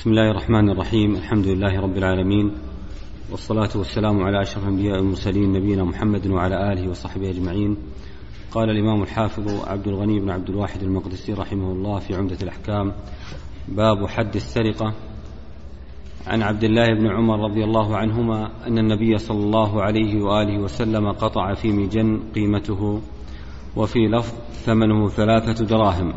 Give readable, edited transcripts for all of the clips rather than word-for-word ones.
بسم الله الرحمن الرحيم. الحمد لله رب العالمين، والصلاة والسلام على أشرف الأنبياء والمرسلين نبينا محمد وعلى آله وصحبه أجمعين. قال الإمام الحافظ عبد الغني بن عبد الواحد المقدسي رحمه الله في عمدة الأحكام: باب حد السرقة. عن عبد الله بن عمر رضي الله عنهما أن النبي صلى الله عليه وآله وسلم قطع في مجن قيمته، وفي لفظ ثمنه 3 دراهم.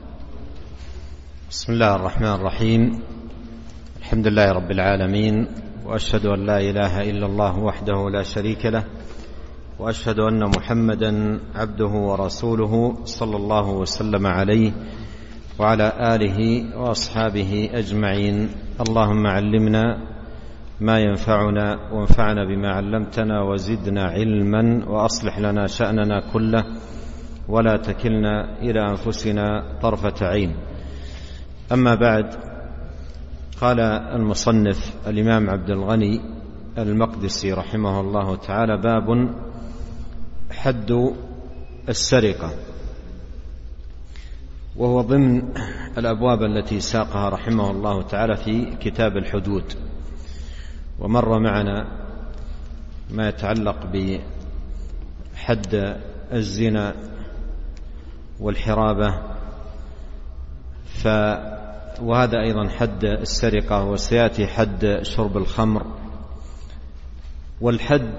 بسم الله الرحمن الرحيم. الحمد لله رب العالمين، وأشهد أن لا إله إلا الله وحده لا شريك له، وأشهد أن محمدا عبده ورسوله صلى الله وسلم عليه وعلى آله وأصحابه أجمعين. اللهم علمنا ما ينفعنا، وانفعنا بما علمتنا، وزدنا علما، وأصلح لنا شأننا كله، ولا تكلنا إلى أنفسنا طرفة عين. أما بعد، قال المصنف الإمام عبد الغني المقدسي رحمه الله تعالى: باب حد السرقة، وهو ضمن الأبواب التي ساقها رحمه الله تعالى في كتاب الحدود. ومر معنا ما يتعلق بحد الزنا والحرابة، وهذا أيضا حد السرقة، وسيأتي حد شرب الخمر. والحد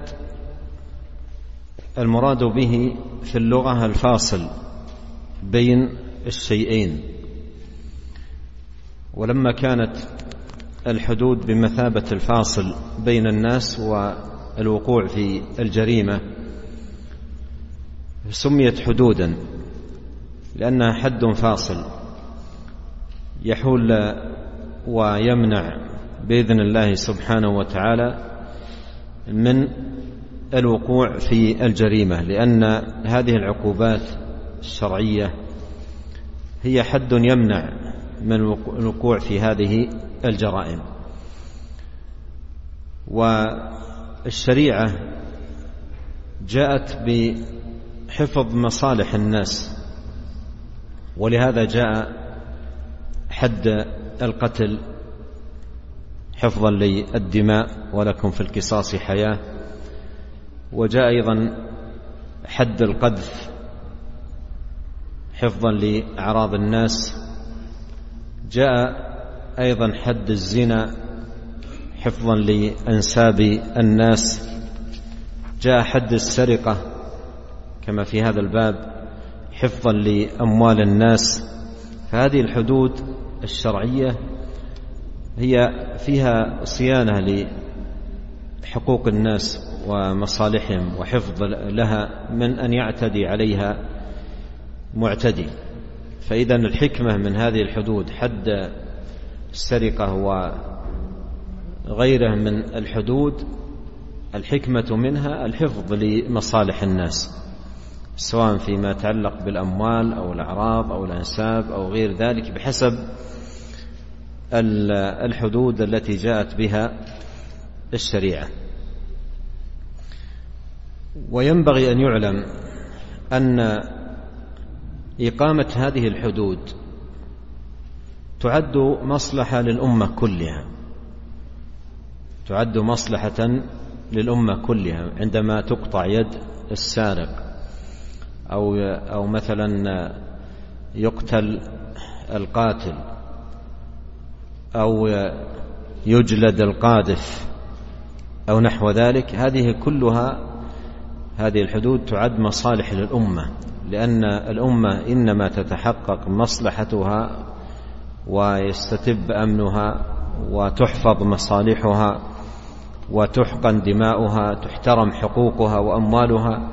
المراد به في اللغة الفاصل بين الشيئين، ولما كانت الحدود بمثابة الفاصل بين الناس والوقوع في الجريمة سميت حدودا، لأنها حد فاصل يحول ويمنع بإذن الله سبحانه وتعالى من الوقوع في الجريمة، لأن هذه العقوبات الشرعية هي حد يمنع من الوقوع في هذه الجرائم. والشريعة جاءت بحفظ مصالح الناس، ولهذا جاء حد القتل حفظا للدماء، ولكم في القصاص حياة. وجاء أيضا حد القذف حفظا لأعراض الناس. جاء أيضا حد الزنا حفظا لأنساب الناس. جاء حد السرقة كما في هذا الباب حفظا لأموال الناس. فهذه الحدود الشرعية هي فيها صيانة لحقوق الناس ومصالحهم، وحفظ لها من أن يعتدي عليها معتدي. فإذا الحكمة من هذه الحدود، حد السرقة وغيره من الحدود، الحكمة منها الحفظ لمصالح الناس، سواء فيما يتعلق بالأموال أو الأعراض أو الأنساب أو غير ذلك، بحسب الحدود التي جاءت بها الشريعة. وينبغي أن يعلم أن إقامة هذه الحدود تعد مصلحة للأمة كلها، تعد مصلحة للأمة كلها. عندما تقطع يد السارق، أو مثلا يقتل القاتل، أو يجلد القاذف، أو نحو ذلك، هذه كلها، هذه الحدود تعد مصالح للأمة، لأن الأمة إنما تتحقق مصلحتها ويستتب أمنها وتحفظ مصالحها وتحقن دماؤها، تحترم حقوقها وأموالها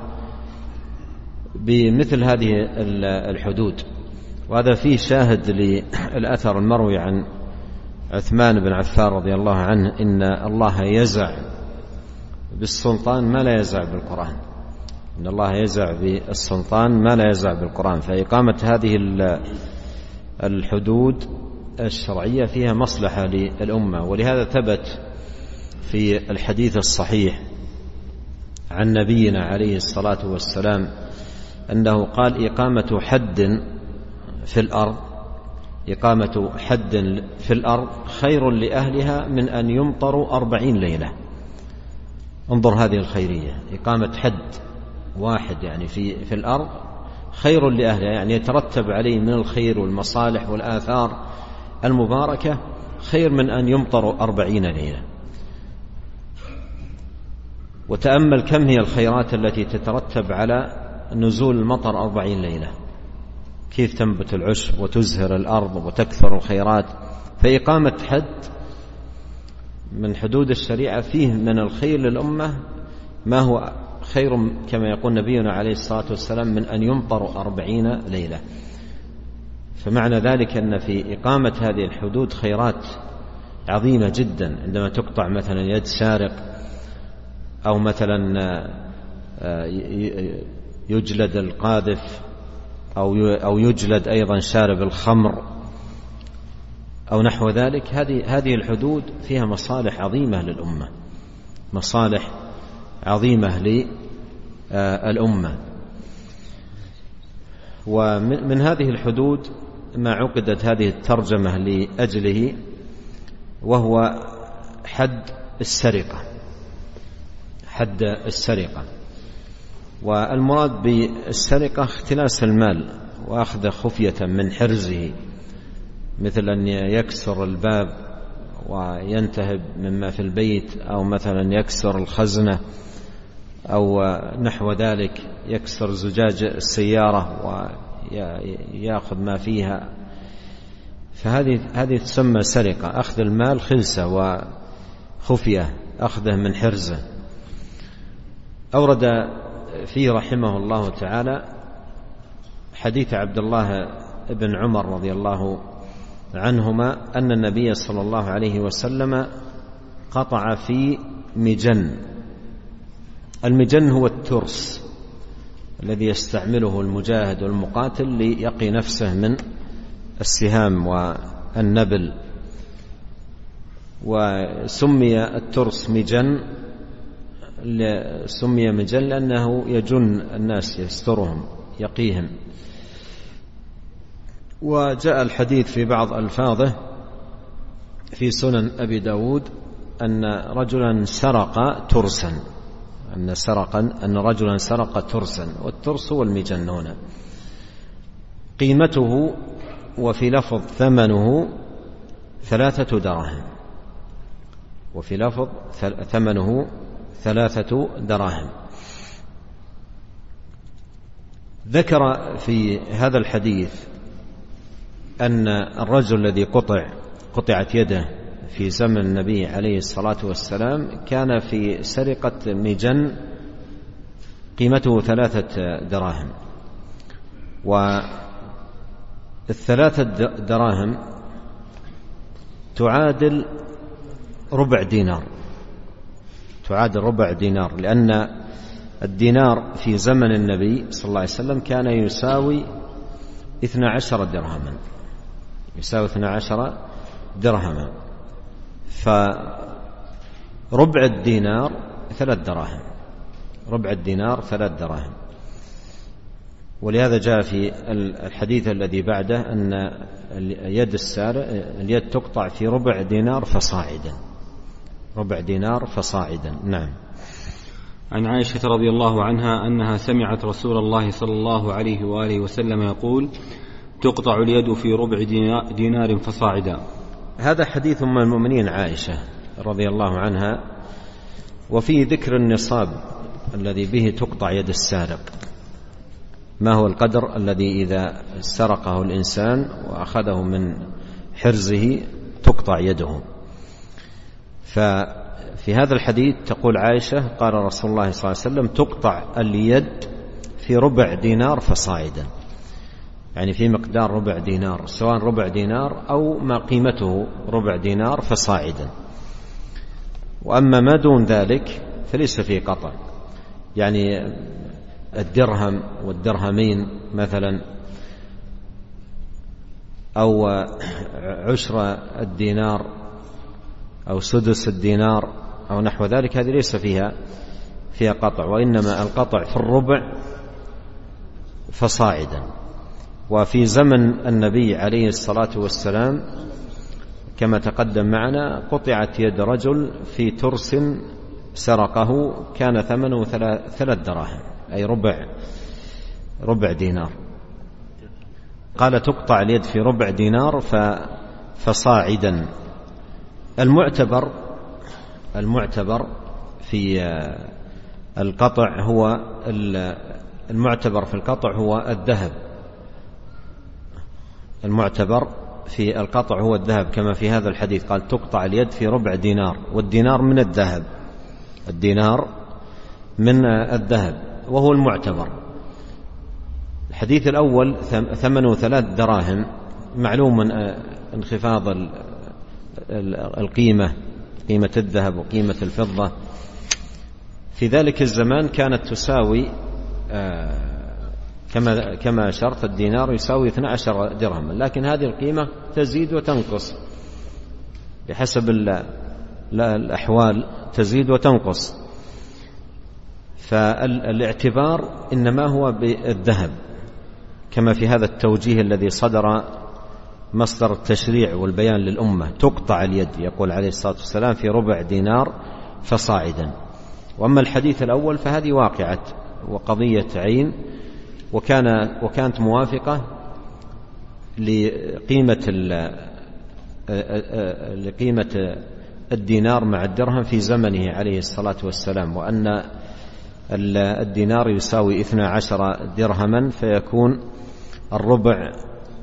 بمثل هذه الحدود. وهذا فيه شاهد للأثر المروي عن عثمان بن عفان رضي الله عنه: إن الله يزع بالسلطان ما لا يزع بالقرآن. إن الله يزع بالسلطان ما لا يزع بالقرآن. فإقامة هذه الحدود الشرعية فيها مصلحة للأمة. ولهذا ثبت في الحديث الصحيح عن نبينا عليه الصلاة والسلام أنه قال: إقامة حد في الأرض إقامة حد في الأرض خير لأهلها من أن يمطروا 40 ليلة. انظر هذه الخيرية، إقامة حد واحد يعني في الأرض خير لأهلها، يعني يترتب عليه من الخير والمصالح والآثار المباركة خير من أن يمطروا 40 ليلة. وتأمل كم هي الخيرات التي تترتب على نزول المطر 40 ليلة، كيف تنبت العشب وتزهر الأرض وتكثر الخيرات. فإقامة حد من حدود الشريعة فيه من الخير للأمة ما هو خير كما يقول نبينا عليه الصلاة والسلام من أن يمطر 40 ليلة. فمعنى ذلك أن في إقامة هذه الحدود خيرات عظيمة جدا. عندما تقطع مثلا يد سارق، أو مثلا يجلد القاذف، أو يجلد أيضا شارب الخمر أو نحو ذلك، هذه الحدود فيها مصالح عظيمة للأمة، مصالح عظيمة للأمة. ومن هذه الحدود ما عقدت هذه الترجمة لأجله، وهو حد السرقة، حد السرقة. والمراد بالسرقة اختلاس المال وأخذ خفية من حرزه، مثل أن يكسر الباب وينتهب مما في البيت، أو مثلا يكسر الخزنة، أو نحو ذلك، يكسر زجاج السيارة ويأخذ ما فيها. فهذه تسمى سرقة، أخذ المال خلسة وخفية، أخذه من حرزه. أورد فيه رحمه الله تعالى حديث عبد الله بن عمر رضي الله عنهما أن النبي صلى الله عليه وسلم قطع في مجن. المجن هو الترس الذي يستعمله المجاهد والمقاتل ليقي نفسه من السهام والنبل. وسمي الترس مجن، سمي مجن لأنه يجن الناس، يسترهم، يقيهم. وجاء الحديث في بعض ألفاظه في سنن أبي داود أن رجلا سرق ترسا، أن رجلا سرق ترسا، والترس هو المجن هنا. قيمته وفي لفظ ثمنه 3 دراهم، وفي لفظ ثمنه 3 دراهم. ذكر في هذا الحديث أن الرجل الذي قطعت يده في زمن النبي عليه الصلاة والسلام كان في سرقة مجن قيمته 3 دراهم. و3 دراهم تعادل ربع دينار، تعادل ربع دينار، لأن الدينار في زمن النبي صلى الله عليه وسلم كان يساوي 12 درهما، يساوي 12 درهما. فربع الدينار 3 دراهم، ربع الدينار 3 دراهم. ولهذا جاء في الحديث الذي بعده أن يد السارق اليد تقطع في ربع دينار فصاعدا، ربع دينار فصاعدا. نعم. عن عائشة رضي الله عنها أنها سمعت رسول الله صلى الله عليه وآله وسلم يقول: تقطع اليد في ربع دينار فصاعدا. هذا حديث أم المؤمنين عائشة رضي الله عنها، وفيه ذكر النصاب الذي به تقطع يد السارق، ما هو القدر الذي إذا سرقه الإنسان وأخذه من حرزه تقطع يده. ففي هذا الحديث تقول عائشة: قال رسول الله صلى الله عليه وسلم: تقطع اليد في ربع دينار فصاعدا، يعني في مقدار ربع دينار، سواء ربع دينار أو ما قيمته ربع دينار فصاعدا. وأما ما دون ذلك فليس فيه قطع، يعني الدرهم والدرهمين مثلا، أو 10 الدينار، أو 1/6 الدينار، أو نحو ذلك، هذه ليس فيها قطع، وإنما القطع في الربع فصاعدا. وفي زمن النبي عليه الصلاة والسلام كما تقدم معنا قطعت يد رجل في ترس سرقه كان ثمنه 3 دراهم، أي ربع دينار. قال تقطع اليد في ربع دينار فصاعدا. المعتبر في القطع هو الذهب. المعتبر في القطع هو الذهب، كما في هذا الحديث قال تقطع اليد في ربع دينار، والدينار من الذهب، الدينار من الذهب وهو المعتبر. الحديث الأول ثمنه 3 دراهم، معلوم انخفاض القيمة، قيمة الذهب وقيمة الفضة في ذلك الزمان كانت تساوي كما أشرت الدينار يساوي 12 درهم، لكن هذه القيمة تزيد وتنقص بحسب الأحوال، تزيد وتنقص. فالاعتبار إنما هو بالذهب، كما في هذا التوجيه الذي صدر مصدر التشريع والبيان للأمة، تقطع اليد يقول عليه الصلاة والسلام في ربع دينار فصاعدا. وأما الحديث الأول فهذه واقعة وقضية عين، وكانت موافقة لقيمة الدينار مع الدرهم في زمنه عليه الصلاة والسلام، وأن الدينار يساوي 12 درهما، فيكون الربع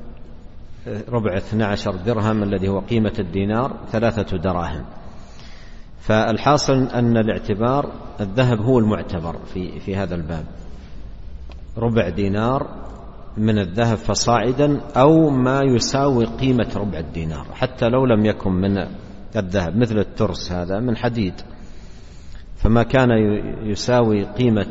12 درهم الذي هو قيمة الدينار 3 دراهم. فالحاصل أن الاعتبار الذهب هو المعتبر في هذا الباب، ربع دينار من الذهب فصاعدا، أو ما يساوي قيمة ربع الدينار حتى لو لم يكن من الذهب، مثل الترس هذا من حديد، فما كان يساوي قيمة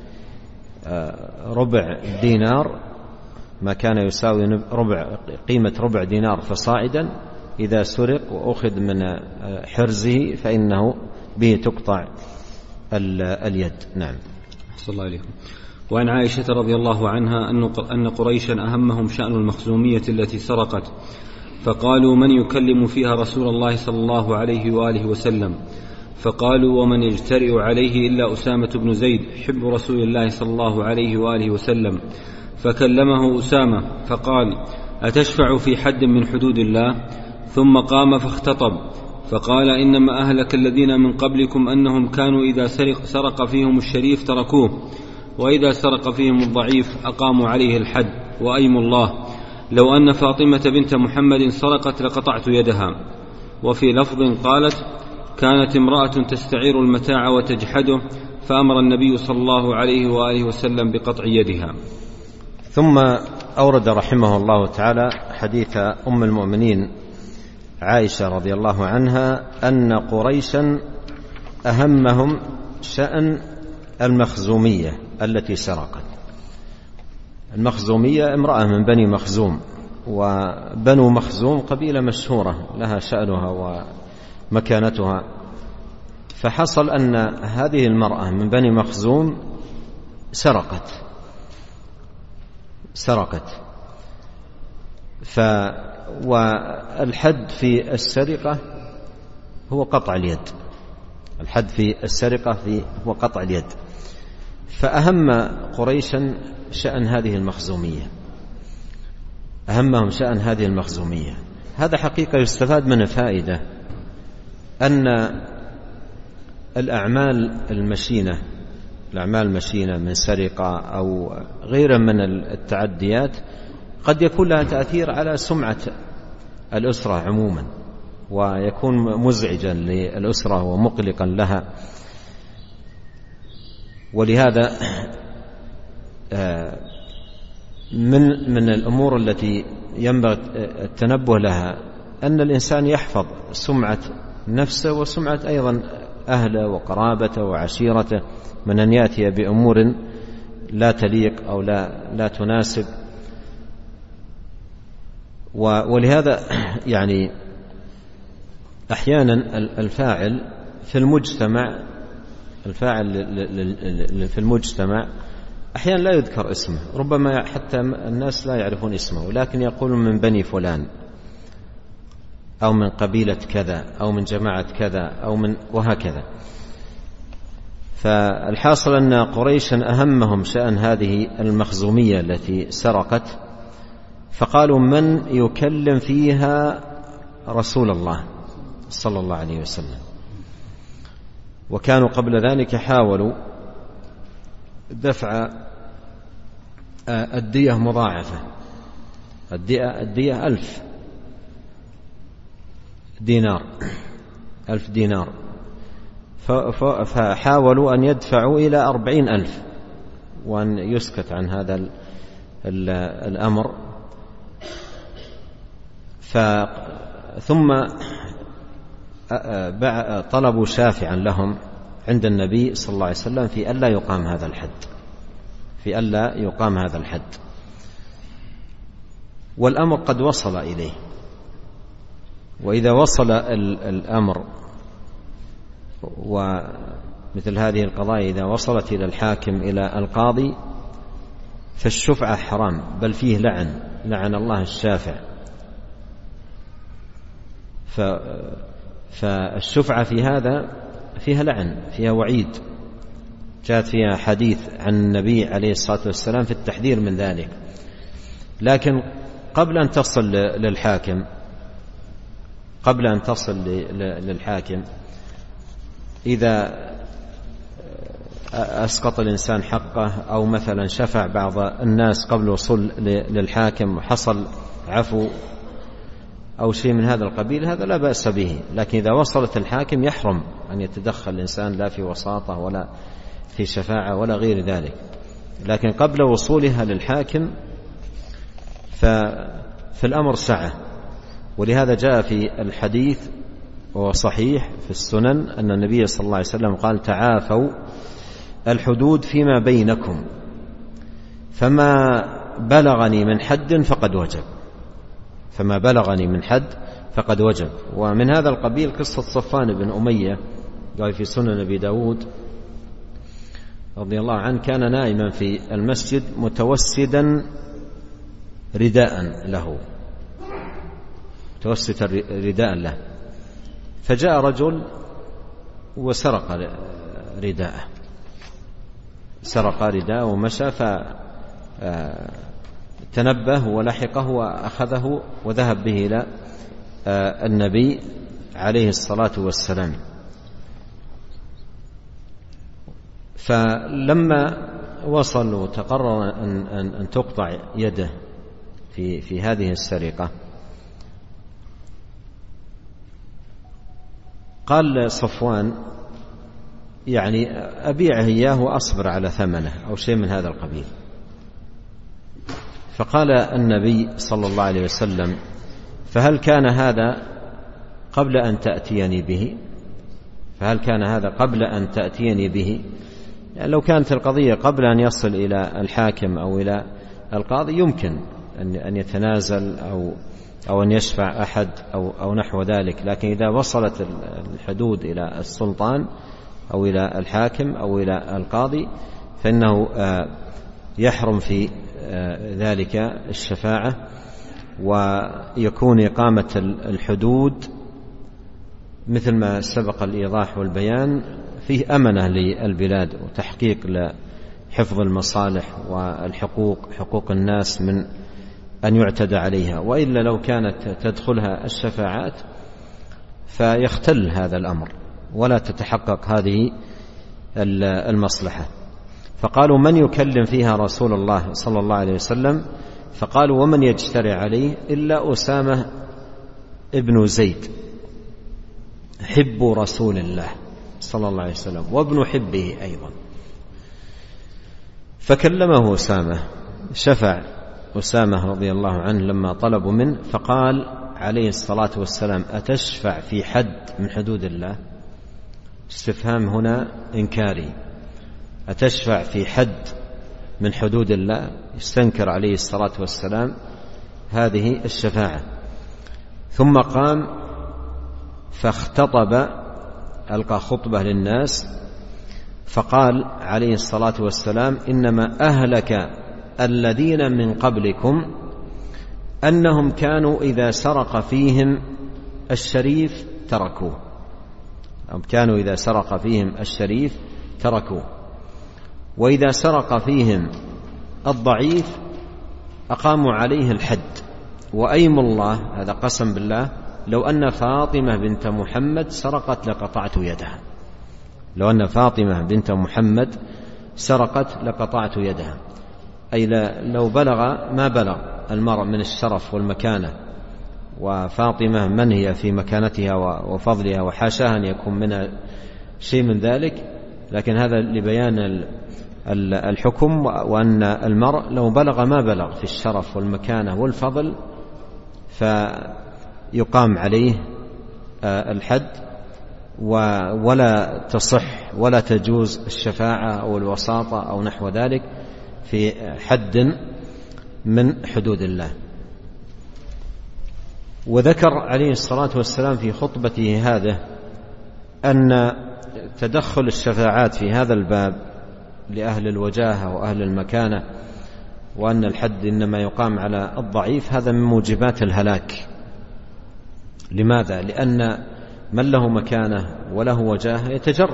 ربع دينار، ما كان يساوي قيمة ربع دينار فصاعدا إذا سرق وأخذ من حرزه فإنه به تقطع اليد. نعم. أحسن الله عليكم. وعن عائشة رضي الله عنها أن قريشا أهمهم شأن المخزومية التي سرقت، فقالوا من يكلم فيها رسول الله صلى الله عليه وآله وسلم؟ فقالوا ومن يجترئ عليه إلا أسامة بن زيد حب رسول الله صلى الله عليه وآله وسلم. فكلمه أسامة فقال أتشفع في حد من حدود الله؟ ثم قام فاختطب فقال إنما أهلك الذين من قبلكم أنهم كانوا إذا سرق فيهم الشريف تركوه، وإذا سرق فيهم الضعيف أقاموا عليه الحد، وأيم الله لو أن فاطمة بنت محمد سرقت لقطعت يدها. وفي لفظ قالت كانت امرأة تستعير المتاع وتجحده، فأمر النبي صلى الله عليه وآله وسلم بقطع يدها. ثم أورد رحمه الله تعالى حديث أم المؤمنين عائشة رضي الله عنها أن قريشا أهمهم شأن المخزومية التي سرقت. المخزومية امرأة من بني مخزوم، وبنو مخزوم قبيلة مشهورة لها شأنها ومكانتها. فحصل أن هذه المرأة من بني مخزوم سرقت والحد في السرقة هو قطع اليد، الحد في السرقة هو قطع اليد. فأهم قريشا شأن هذه المخزومية، أهمهم شأن هذه المخزومية. هذا حقيقة يستفاد من فائدة أن الأعمال المشينة من سرقة أو غير من التعديات قد يكون لها تأثير على سمعة الأسرة عموما، ويكون مزعجا للأسرة ومقلقا لها. ولهذا من الأمور التي ينبغي التنبه لها أن الإنسان يحفظ سمعة نفسه وسمعة أيضا أهله وقرابته وعشيرته من أن يأتي بأمور لا تليق أو لا تناسب. ولهذا يعني أحيانا الفاعل في المجتمع أحيانا لا يذكر اسمه، ربما حتى الناس لا يعرفون اسمه، لكن يقولون من بني فلان أو من قبيلة كذا أو من جماعة كذا أو من وهكذا. فالحاصل أن قريشا أهمهم شأن هذه المخزومية التي سرقت، فقالوا من يكلم فيها رسول الله صلى الله عليه وسلم. وكانوا قبل ذلك حاولوا دفع الدية مضاعفة، الدية 1000 دينار، 1000 دينار، فحاولوا أن يدفعوا إلى 40,000 وأن يسكت عن هذا الأمر. ثم طلبوا شافعا لهم عند النبي صلى الله عليه وسلم في ألا يقام هذا الحد، في ألا يقام هذا الحد. والأمر قد وصل إليه، وإذا وصل الأمر ومثل هذه القضايا إذا وصلت إلى الحاكم إلى القاضي فالشفعة حرام، بل فيه لعن الله الشافع. فالشفعة في هذا فيها لعن، فيها وعيد، جاءت فيها حديث عن النبي عليه الصلاة والسلام في التحذير من ذلك. لكن قبل أن تصل للحاكم إذا أسقط الإنسان حقه أو مثلا شفع بعض الناس قبل الوصول للحاكم وحصل عفو أو شيء من هذا القبيل، هذا لا بأس به. لكن إذا وصلت الحاكم يحرم أن يتدخل الإنسان لا في وساطة ولا في شفاعة ولا غير ذلك. لكن قبل وصولها للحاكم فالأمر سعة. ولهذا جاء في الحديث وهو صحيح في السنن أن النبي صلى الله عليه وسلم قال: تعافوا الحدود فيما بينكم، فما بلغني من حد فقد وجب، فما بلغني من حد فقد وجب. ومن هذا القبيل قصة صفوان بن أمية قال في سنن أبي داود رضي الله عنه: كان نائما في المسجد متوسدا رداء له، توسد رداء له، فجاء رجل وسرق رداءه، سرق رداءه ومشى، فتنبه ولحقه وأخذه وذهب به إلى النبي عليه الصلاة والسلام. فلما وصل وتقرر أن تقطع يده في هذه السرقة، قال صفوان: يعني أبيعه إياه وأصبر على ثمنه أو شيء من هذا القبيل. فقال النبي صلى الله عليه وسلم: فهل كان هذا قبل أن تأتيني به؟ فهل كان هذا قبل أن تأتيني به؟ يعني لو كانت القضية قبل أن يصل إلى الحاكم أو إلى القاضي يمكن أن يتنازل أو أن يشفع أحد أو نحو ذلك. لكن إذا وصلت الحدود إلى السلطان أو إلى الحاكم أو إلى القاضي فإنه يحرم في ذلك الشفاعة، ويكون إقامة الحدود مثل ما سبق الإيضاح والبيان فيه أمنة للبلاد وتحقيق لحفظ المصالح والحقوق، حقوق الناس من أن يعتدى عليها. وإلا لو كانت تدخلها الشفاعات فيختل هذا الأمر ولا تتحقق هذه المصلحة. فقالوا: من يكلم فيها رسول الله صلى الله عليه وسلم؟ فقالوا: ومن يجترئ عليه إلا أسامة ابن زيد حب رسول الله صلى الله عليه وسلم وابن حبه أيضا. فكلمه أسامة، شفع أسامة رضي الله عنه لما طلبوا منه، فقال عليه الصلاة والسلام: أتشفع في حد من حدود الله؟ استفهام هنا إنكاري، أتشفع في حد من حدود الله؟ يستنكر عليه الصلاة والسلام هذه الشفاعة. ثم قام فاختطب، ألقى خطبة للناس، فقال عليه الصلاة والسلام: إنما أهلك الذين من قبلكم أنهم كانوا إذا سرق فيهم الشريف تركوه، وإذا سرق فيهم الضعيف أقاموا عليه الحد. وأيم الله، هذا قسم بالله، لو أن فاطمة بنت محمد سرقت لقطعت يدها، لو أن فاطمة بنت محمد سرقت لقطعت يدها، أي لو بلغ ما بلغ المرء من الشرف والمكانة، وفاطمة من هي في مكانتها وفضلها، وحاشاها أن يكون منها شيء من ذلك، لكن هذا لبيان الحكم، وأن المرء لو بلغ ما بلغ في الشرف والمكانة والفضل فيقام عليه الحد، ولا تصح ولا تجوز الشفاعة أو الوساطة أو نحو ذلك في حد من حدود الله. وذكر عليه الصلاة والسلام في خطبته هذا أن تدخل الشفاعات في هذا الباب لأهل الوجاهة وأهل المكانة، وأن الحد إنما يقام على الضعيف، هذا من موجبات الهلاك. لماذا؟ لأن من له مكانة وله وجاهة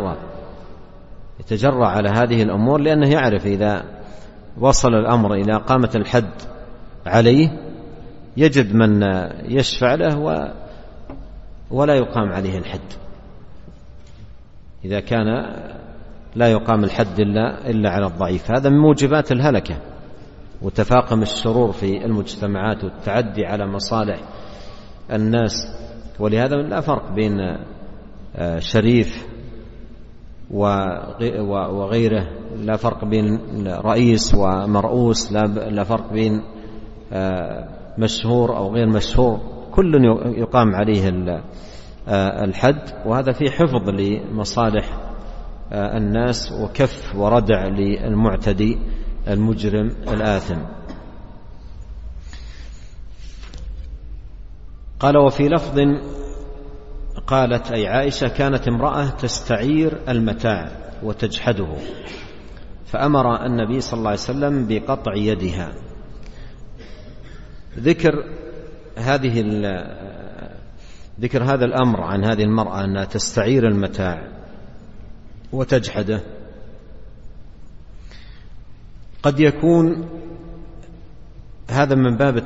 يتجرأ على هذه الأمور، لأنه يعرف إذا وصل الأمر إلى قامة الحد عليه يجد من يشفع له ولا يقام عليه الحد، إذا كان لا يقام الحد إلا على الضعيف. هذا من موجبات الهلكة وتفاقم الشرور في المجتمعات والتعدي على مصالح الناس. ولهذا لا فرق بين شريف وغيره، لا فرق بين رئيس ومرؤوس، لا فرق بين مشهور أو غير مشهور، كل يقام عليه الحد، وهذا في حفظ لمصالح الناس وكف وردع للمعتدي المجرم الآثم. قال: وفي لفظ قالت أي عائشة: كانت امرأة تستعير المتاع وتجحده، فأمر النبي صلى الله عليه وسلم بقطع يدها. ذكر هذا الأمر عن هذه المرأة أنها تستعير المتاع وتجحده قد يكون هذا من باب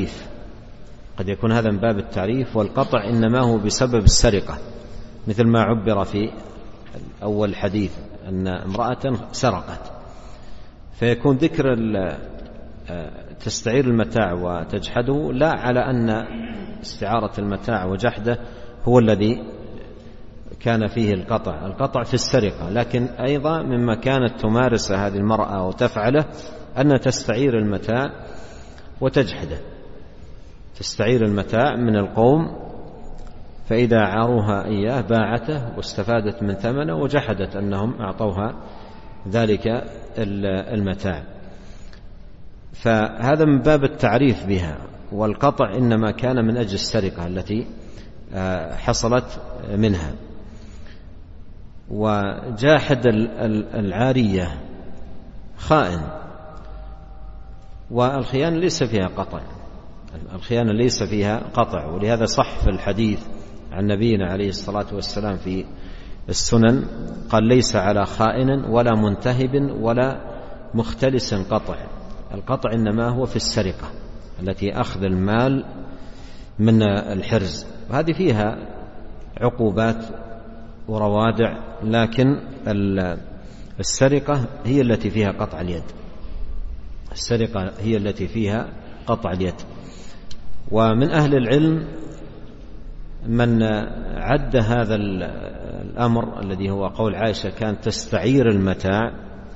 التعريف، والقطع إنما هو بسبب السرقة، مثل ما عبر في أول الحديث أن امرأة سرقت، فيكون ذكر تستعير المتاع وتجحده لا على أن استعارة المتاع وجحده هو الذي كان فيه القطع في السرقة، لكن أيضا مما كانت تمارس هذه المرأة وتفعله أن تستعير المتاع وتجحده، تستعير المتاع من القوم، فإذا عاروها إياه باعته واستفادت من ثمنه، وجحدت أنهم أعطوها ذلك المتاع. فهذا من باب التعريف بها، والقطع إنما كان من أجل السرقة التي حصلت منها. وجاحد العارية خائن، والخيانة ليس فيها قطع، ولهذا صح في الحديث عن نبينا عليه الصلاة والسلام في السنن قال: ليس على خائن ولا منتهب ولا مختلس قطع. القطع إنما هو في السرقة التي أخذ المال من الحرز، وهذه فيها عقوبات وروادع، لكن السرقة هي التي فيها قطع اليد. ومن أهل العلم من عد هذا الأمر الذي هو قول عائشة كانت تستعير المتاع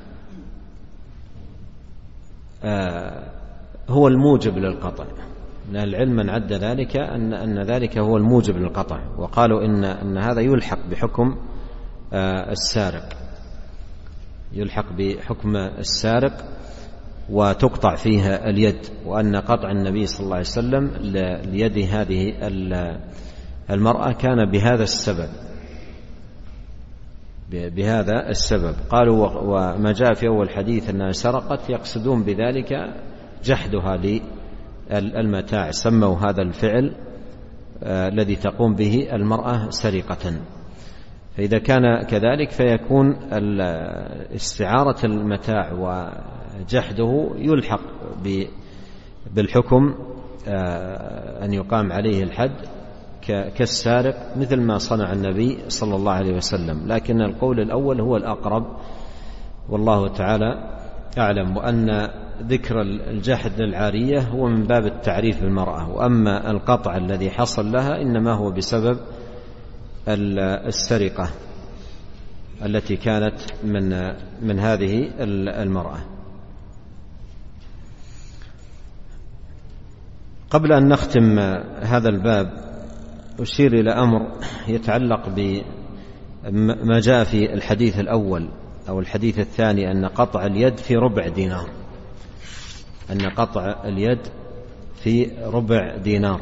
هو الموجب للقطع. من أهل العلم من عد ذلك أن ذلك هو الموجب للقطع، وقالوا إن هذا يلحق بحكم السارق وتقطع فيها اليد، وأن قطع النبي صلى الله عليه وسلم ليد هذه المرأة كان بهذا السبب. بهذا السبب. قالوا وما جاء في أول حديث أنها سرقت يقصدون بذلك جحدها للمتاع، سموا هذا الفعل الذي تقوم به المرأة سرقة. فإذا كان كذلك فيكون استعارة المتاع وجحده يلحق بالحكم أن يقام عليه الحد كالسارق، مثل ما صنع النبي صلى الله عليه وسلم. لكن القول الأول هو الأقرب والله تعالى أعلم، وأن ذكر الجحد للعارية هو من باب التعريف بالمرأة، وأما القطع الذي حصل لها إنما هو بسبب السرقة التي كانت من هذه المرأة. قبل أن نختم هذا الباب أشير إلى أمر يتعلق بما جاء في الحديث الأول أو الحديث الثاني، أن قطع اليد في ربع دينار، أن قطع اليد في ربع دينار.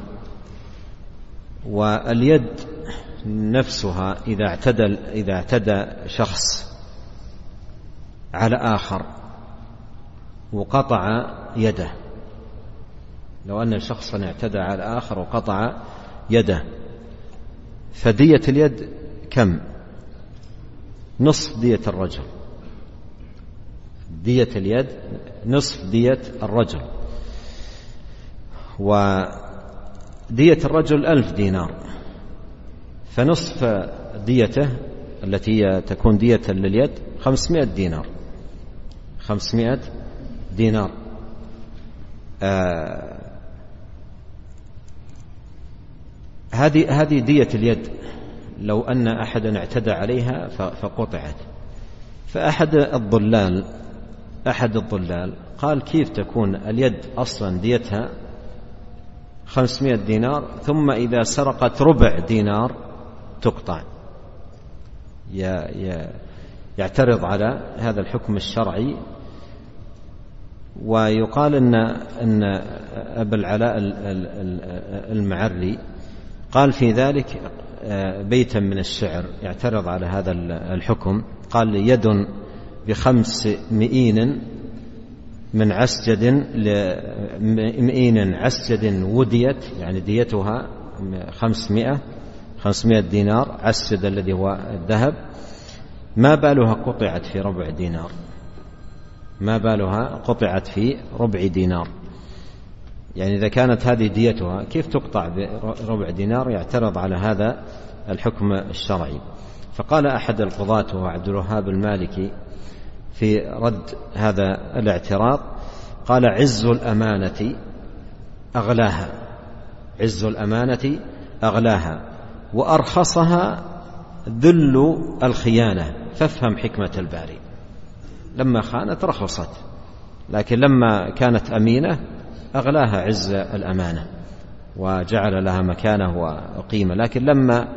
واليد نفسها إذا اعتدى شخص على آخر وقطع يده، لو أن شخصا اعتدى على آخر وقطع يده، فدية اليد كم؟ نصف دية الرجل. دية اليد نصف دية الرجل، ودية الرجل 1000 دينار، فنصف ديته التي تكون دية لليد 500 دينار. 500 دينار. هذه دية اليد لو أن أحدا اعتدى عليها فقطعت. فأحد الضلال قال كيف تكون اليد أصلا ديتها 500 دينار ثم إذا سرقت ربع دينار تقطع؟ يعترض على هذا الحكم الشرعي. ويقال أن أبا العلاء المعري قال في ذلك بيتا من الشعر يعترض على هذا الحكم، قال يد ب500 من عسجد ل100 عسجد وديت، يعني ديتها 500 دينار، عسجد الذي هو الذهب، ما بالها قطعت في ربع دينار، ما بالها قطعت في ربع دينار. يعني إذا كانت هذه ديتها كيف تقطع بربع دينار؟ يعترض على هذا الحكم الشرعي. فقال أحد القضاة وهو عبد الوهاب المالكي في رد هذا الاعتراض، قال عز الأمانة أغلاها، عز الأمانة أغلاها، وأرخصها ذل الخيانة، فافهم حكمة الباري. لما خانت رخصت، لكن لما كانت أمينة أغلاها عز الأمانة وجعل لها مكانة وقيمة. لكن لما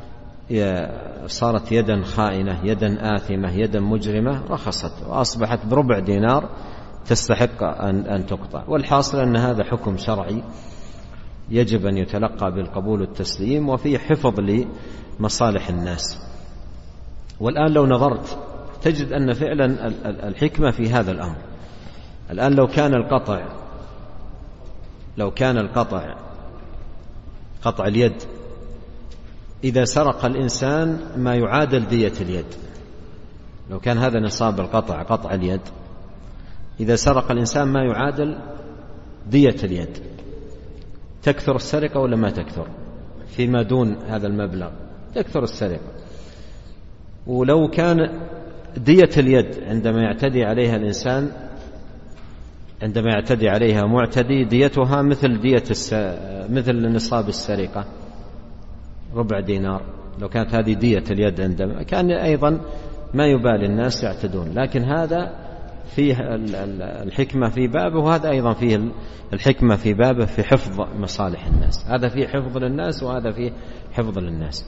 صارت يدا خائنة، يدا آثمة، يدا مجرمة، رخصت وأصبحت بربع دينار تستحق أن تقطع. والحاصل أن هذا حكم شرعي يجب أن يتلقى بالقبول والتسليم، وفيه حفظ لمصالح الناس. والآن لو نظرت تجد أن فعلا الحكمة في هذا الأمر. الآن لو كان القطع قطع اليد، إذا سرق الإنسان ما يعادل دية اليد، لو كان هذا نصاب القطع، قطع اليد، إذا سرق الإنسان ما يعادل دية اليد، تكثر السرقة ولا ما تكثر؟ فيما دون هذا المبلغ تكثر السرقة. ولو كان دية اليد عندما يعتدي عليها الإنسان، عندما يعتدي عليها معتدي، ديتها مثل نصاب السرقة ربع دينار، لو كانت هذه دية اليد عندما كان أيضا ما يبالي الناس يعتدون. لكن هذا فيه الحكمة في بابه، وهذا أيضا فيه الحكمة في بابه في حفظ مصالح الناس. هذا فيه حفظ للناس وهذا فيه حفظ للناس.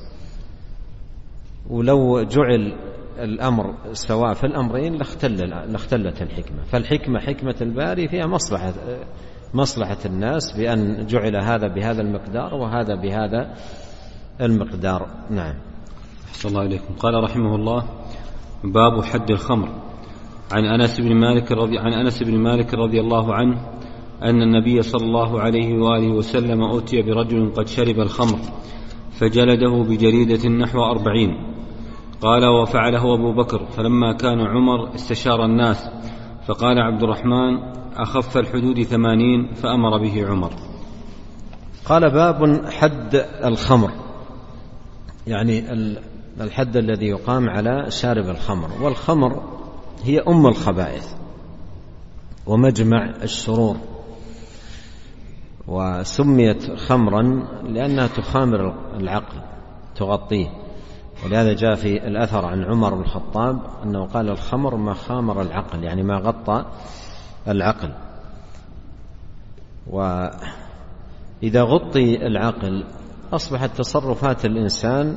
ولو جعل الأمر سواء في الأمرين لاختلت الحكمة. فالحكمة حكمة الباري فيها مصلحة الناس بأن جعل هذا بهذا المقدار وهذا بهذا المقدار. نعم. أحسن الله إليكم. قال رحمه الله: باب حد الخمر. عن أنس بن مالك رضي الله عنه أن النبي صلى الله عليه وآله وسلم أتي برجل قد شرب الخمر فجلده بجريدة نحو 40. قال: وفعله أبو بكر، فلما كان عمر استشار الناس فقال عبد الرحمن: أخف الحدود 80، فأمر به عمر. قال: باب حد الخمر، يعني الحد الذي يقام على شارب الخمر. والخمر هي أم الخبائث ومجمع الشرور، وسميت خمرا لأنها تخامر العقل تغطيه، ولهذا جاء في الأثر عن عمر بن الخطاب أنه قال: الخمر ما خامر العقل، يعني ما غطى العقل. وإذا غطي العقل أصبحت تصرفات الإنسان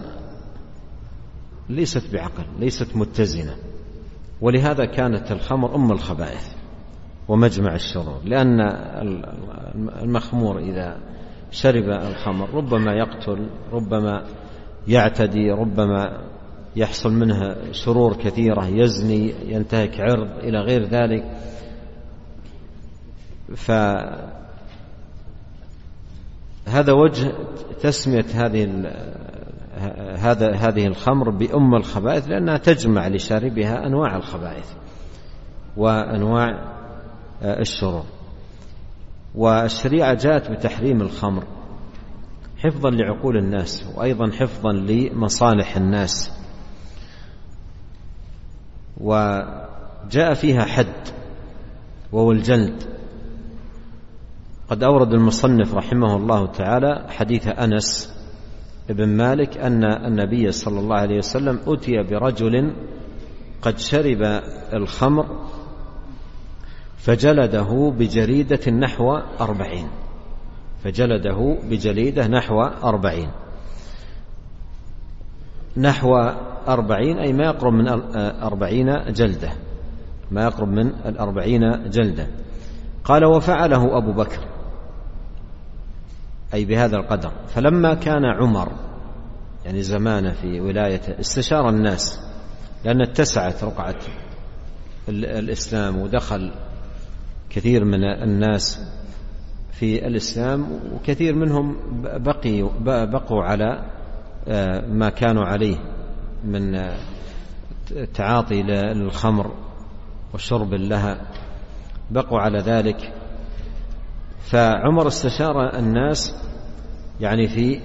ليست بعقل، ليست متزنة، ولهذا كانت الخمر أم الخبائث ومجمع الشرور، لأن المخمور إذا شرب الخمر ربما يقتل، ربما يعتدي، ربما يحصل منها شرور كثيرة، يزني، ينتهك عرض، إلى غير ذلك. فهذا وجه تسمية هذه الخمر بأم الخبائث، لأنها تجمع لشاربها أنواع الخبائث وأنواع الشرور. والشريعة جاءت بتحريم الخمر حفظا لعقول الناس، وأيضا حفظا لمصالح الناس، وجاء فيها حد وهو الجلد. قد أورد المصنف رحمه الله تعالى حديث أنس بن مالك أن النبي صلى الله عليه وسلم أتي برجل قد شرب الخمر فجلده بجريدة نحو 40. فجلده بجليدة نحو 40، نحو 40 أي ما يقرب من 40 جلدة، ما يقرب من 40 جلدة. قال: وفعله أبو بكر، أي بهذا القدر. فلما كان عمر، يعني زمانه في ولايته، استشار الناس، لأن اتسعت رقعة الإسلام ودخل كثير من الناس في الإسلام، وكثير منهم بقوا على ما كانوا عليه من تعاطي للخمر وشرب لها، بقوا على ذلك. فعمر استشار الناس يعني في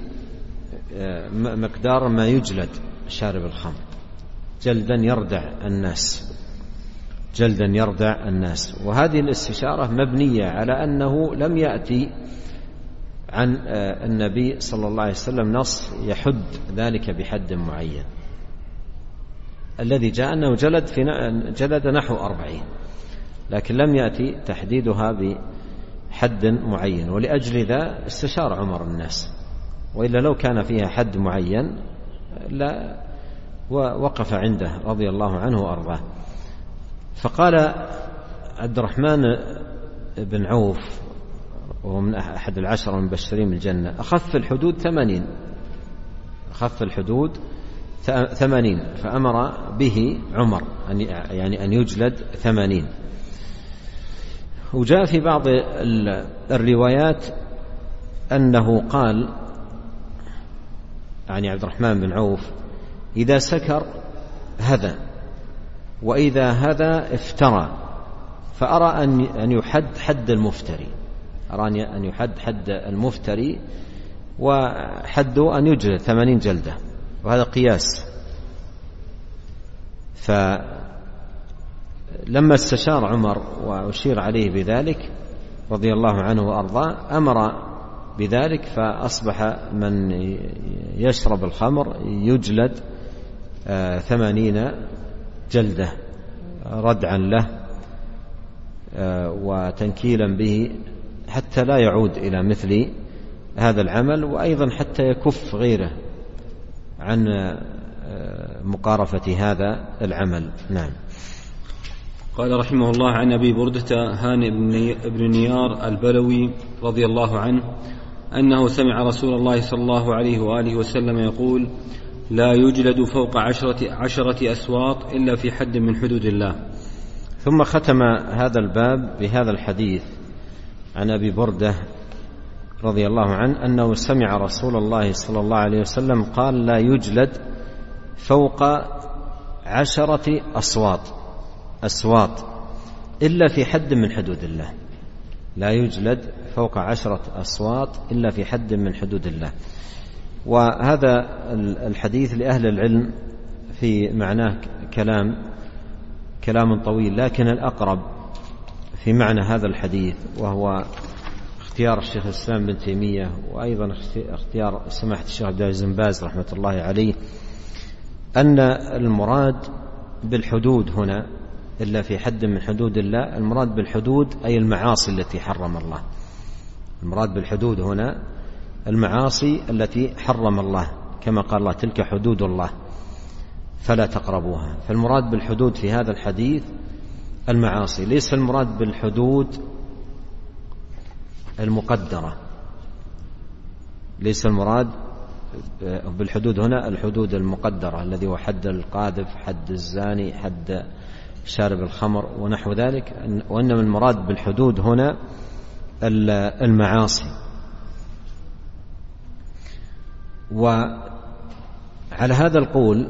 مقدار ما يجلد شارب الخمر، جلدا يردع الناس، جلدا يردع الناس. وهذه الاستشارة مبنية على أنه لم يأتي عن النبي صلى الله عليه وسلم نص يحد ذلك بحد معين. الذي جاء أنه جلد نحو 40، لكن لم يأتي تحديدها بحد معين، ولأجل ذا استشار عمر الناس، وإلا لو كان فيها حد معين لا وقف عنده رضي الله عنه وأرضاه. فقال عبد الرحمن بن عوف، وهو من أحد العشر المبشرين بالجنة: أخف الحدود 80، أخف الحدود 80، فأمر به عمر يعني أن يجلد 80. وجاء في بعض الروايات أنه قال، يعني عبد الرحمن بن عوف: إذا سكر هذا، وإذا هذا افترى، فأرى أن يحد حد المفتري، أرى أن يحد حد المفتري، وحده أن يجلد 80 جلدة، وهذا قياس. فلما استشار عمر وأشير عليه بذلك رضي الله عنه وأرضاه أمر بذلك، فأصبح من يشرب الخمر يجلد 80 جلدة ردعا له وتنكيلا به، حتى لا يعود إلى مثل هذا العمل، وأيضا حتى يكف غيره عن مقارفة هذا العمل. نعم. قال رحمه الله: عن أبي بردة هانئ بن نيار البلوي رضي الله عنه أنه سمع رسول الله صلى الله عليه وآله وسلم يقول: لا يجلد فوق 10 أسواط إلا في حد من حدود الله. ثم ختم هذا الباب بهذا الحديث عن أبي بردة رضي الله عنه أنه سمع رسول الله صلى الله عليه وسلم قال: لا يجلد فوق 10 أسواط إلا في حد من حدود الله. لا يجلد فوق 10 أسواط إلا في حد من حدود الله. وهذا الحديث لأهل العلم في معناه كلام طويل، لكن الأقرب في معنى هذا الحديث، وهو اختيار الشيخ الإسلام بن تيمية وأيضا اختيار سماحة الشيخ عبد العزيز بن باز رحمة الله عليه، أن المراد بالحدود هنا إلا في حد من حدود الله، المراد بالحدود أي المعاصي التي حرم الله. المراد بالحدود هنا المعاصي التي حرم الله، كما قال الله: تلك حدود الله فلا تقربوها. فالمراد بالحدود في هذا الحديث المعاصي، ليس المراد بالحدود المقدرة، ليس المراد بالحدود هنا الحدود المقدرة الذي هو حد القاذف، حد الزاني، حد شارب الخمر ونحو ذلك، وإنما المراد بالحدود هنا المعاصي. وعلى هذا القول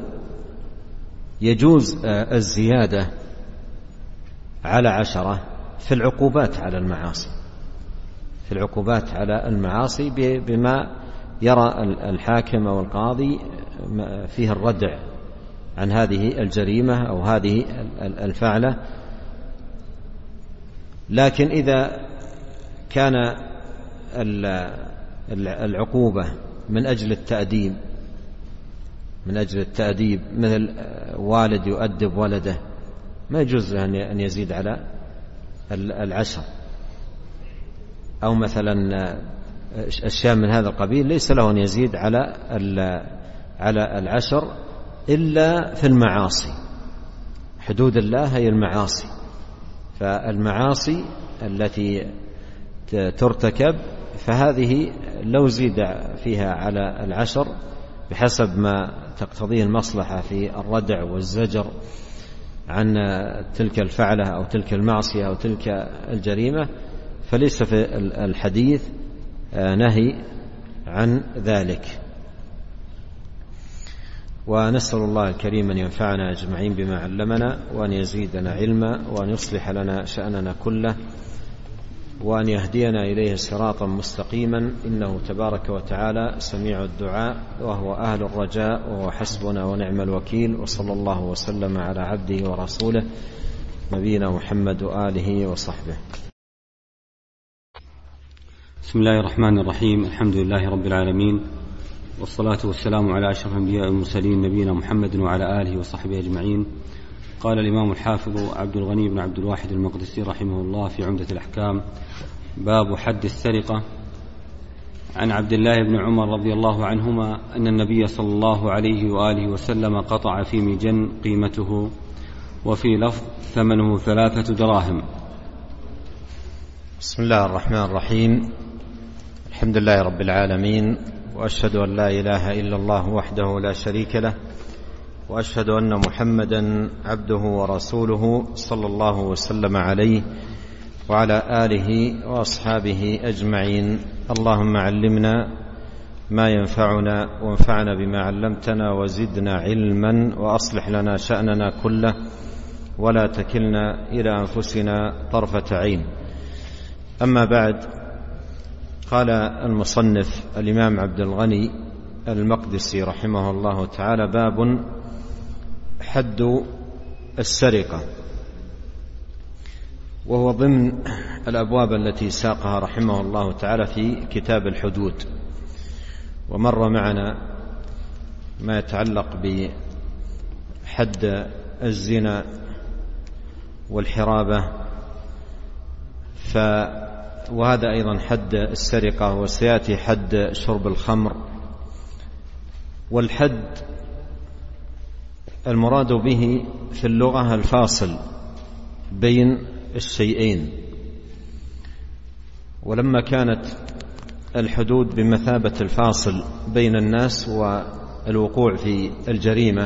يجوز الزيادة على 10 في العقوبات على المعاصي، في العقوبات على المعاصي بما يرى الحاكم أو القاضي فيه الردع عن هذه الجريمة أو هذه الفعلة. لكن إذا كان العقوبة من أجل التأديب مثل والد يؤدب ولده، ما يجوز أن يزيد على 10، أو مثلا أشياء من هذا القبيل ليس له أن يزيد على 10 إلا في المعاصي. حدود الله هي المعاصي، فالمعاصي التي ترتكب فهذه لو زيد فيها على 10 بحسب ما تقتضيه المصلحة في الردع والزجر عن تلك الفعلة أو تلك المعصية أو تلك الجريمة، فليس في الحديث نهي عن ذلك. ونسأل الله الكريم أن ينفعنا أجمعين بما علمنا، وأن يزيدنا علما، وأن يصلح لنا شأننا كله، وأن يهدينا إليه صراطا مستقيما، إنه تبارك وتعالى سميع الدعاء وهو أهل الرجاء وهو حسبنا ونعم الوكيل. وصلى الله وسلم على عبده ورسوله نبينا محمد وآله وصحبه. بسم الله الرحمن الرحيم. الحمد لله رب العالمين، والصلاة والسلام على أشرف الأنبياء والمرسلين نبينا محمد وعلى آله وصحبه أجمعين. قال الإمام الحافظ عبد الغني بن عبد الواحد المقدسي رحمه الله في عمدة الأحكام: باب حد السرقة. عن عبد الله بن عمر رضي الله عنهما أن النبي صلى الله عليه وآله وسلم قطع في مجن قيمته، وفي لفظ ثمنه 3 دراهم. بسم الله الرحمن الرحيم. الحمد لله رب العالمين، وأشهد أن لا إله إلا الله وحده لا شريك له، وأشهد أن محمدا عبده ورسوله صلى الله وسلم عليه وعلى آله وأصحابه أجمعين. اللهم علمنا ما ينفعنا، وانفعنا بما علمتنا، وزدنا علما، وأصلح لنا شأننا كله، ولا تكلنا إلى أنفسنا طرفة عين. أما بعد، قال المصنف الإمام عبد الغني المقدسي رحمه الله تعالى: باب حد السرقة، وهو ضمن الأبواب التي ساقها رحمه الله تعالى في كتاب الحدود. ومر معنا ما يتعلق بحد الزنا والحرابة، وهذا أيضا حد السرقة، وسيأتي حد شرب الخمر. والحد المراد به في اللغة الفاصل بين الشيئين، ولما كانت الحدود بمثابة الفاصل بين الناس الوقوع في الجريمة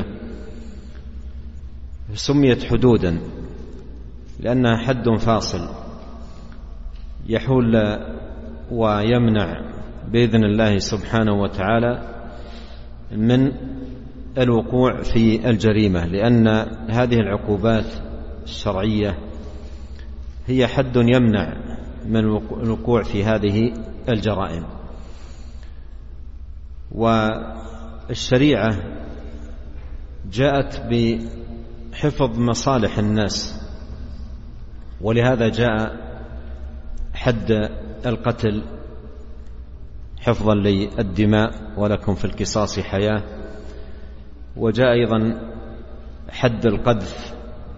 سميت حدودا لأنها حد فاصل يحول ويمنع بإذن الله سبحانه وتعالى من الوقوع في الجريمة، لأن هذه العقوبات الشرعية هي حد يمنع من الوقوع في هذه الجرائم. والشريعة جاءت بحفظ مصالح الناس، ولهذا جاء حد القتل حفظا للدماء ولكم في القصاص حياة، وجاء أيضا حد القذف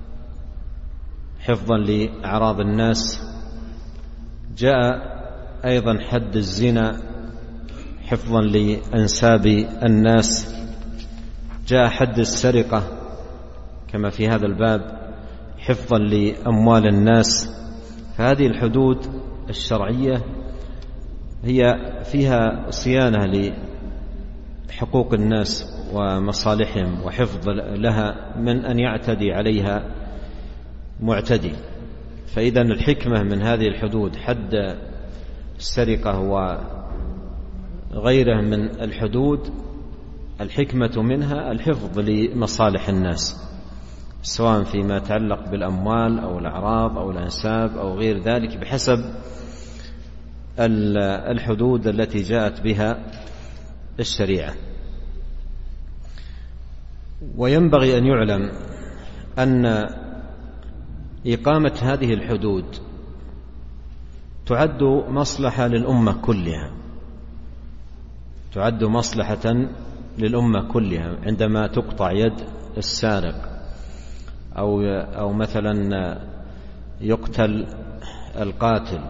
حفظا لأعراض الناس، جاء أيضا حد الزنا حفظا لأنساب الناس، جاء حد السرقة كما في هذا الباب حفظا لأموال الناس. فهذه الحدود الشرعية هي فيها صيانة لحقوق الناس ومصالحهم وحفظ لها من أن يعتدي عليها معتدي. فإذا الحكمة من هذه الحدود حد السرقة وغيرها من الحدود، الحكمة منها الحفظ لمصالح الناس، سواء فيما يتعلق بالأموال أو الأعراض أو الأنساب أو غير ذلك، بحسب الحدود التي جاءت بها الشريعة. وينبغي أن يعلم أن إقامة هذه الحدود تعد مصلحة للأمة كلها، تعد مصلحة للأمة كلها. عندما تقطع يد السارق أو مثلا يقتل القاتل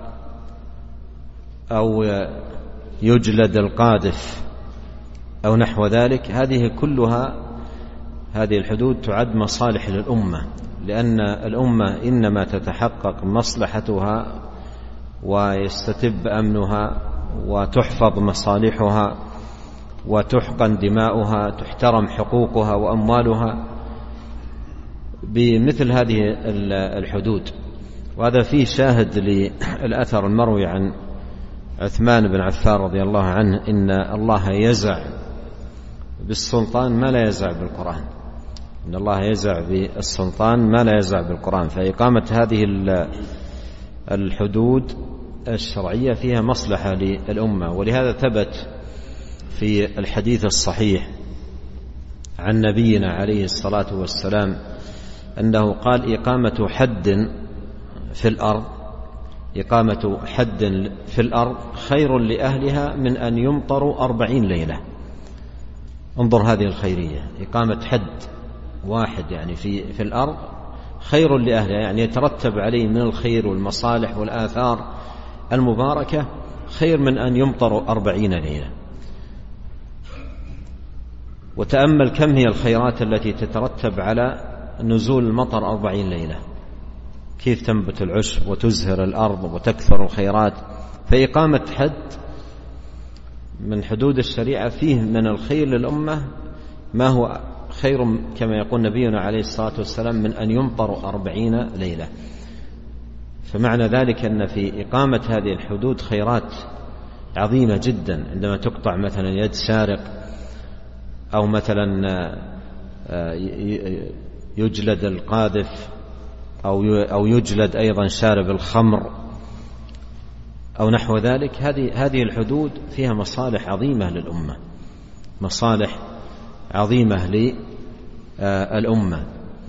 أو يجلد القاذف أو نحو ذلك، هذه كلها هذه الحدود تعد مصالح للأمة، لأن الأمة إنما تتحقق مصلحتها ويستتب أمنها وتحفظ مصالحها وتحقن دماؤها، تحترم حقوقها وأموالها بمثل هذه الحدود. وهذا فيه شاهد للأثر المروي عن عثمان بن عفان رضي الله عنه: إن الله يزع بالسلطان ما لا يزع بالقرآن، إن الله يزع بالسلطان ما لا يزع بالقرآن. فإقامة هذه الحدود الشرعية فيها مصلحة للأمة. ولهذا ثبت في الحديث الصحيح عن نبينا عليه الصلاة والسلام أنه قال: إقامة حد في الأرض، إقامة حد في الأرض خير لأهلها من أن يمطروا 40 ليلة. انظر هذه الخيرية، إقامة حد واحد يعني في الأرض خير لأهلها، يعني يترتب عليه من الخير والمصالح والآثار المباركة خير من أن يمطروا 40 ليلة. وتأمل كم هي الخيرات التي تترتب على نزول المطر 40 ليلة، كيف تنبت العشب وتزهر الأرض وتكثر الخيرات. فإقامة حد من حدود الشريعة فيه من الخير للأمة ما هو خير كما يقول نبينا عليه الصلاة والسلام من أن يمطر 40 ليلة. فمعنى ذلك أن في إقامة هذه الحدود خيرات عظيمة جدا. عندما تقطع مثلا يد سارق، أو مثلا يجلد القاذف، أو يجلد أيضا شارب الخمر أو نحو ذلك، هذه الحدود فيها مصالح عظيمة للأمة، مصالح عظيمة للأمة.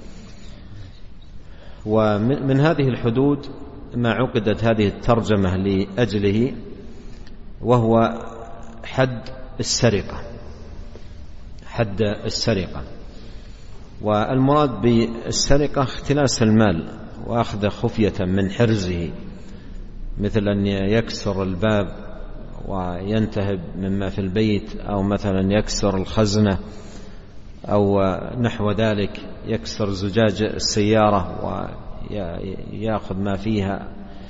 ومن هذه الحدود ما عقدت هذه الترجمة لأجله، وهو حد السرقة، حد السرقة. والمراد بالسرقة اختلاس المال وأخذ خفية من حرزه، مثل أن يكسر الباب وينتهب مما في البيت، أو مثلا يكسر الخزنة، أو نحو ذلك، يكسر زجاج السيارة ويأخذ ما فيها.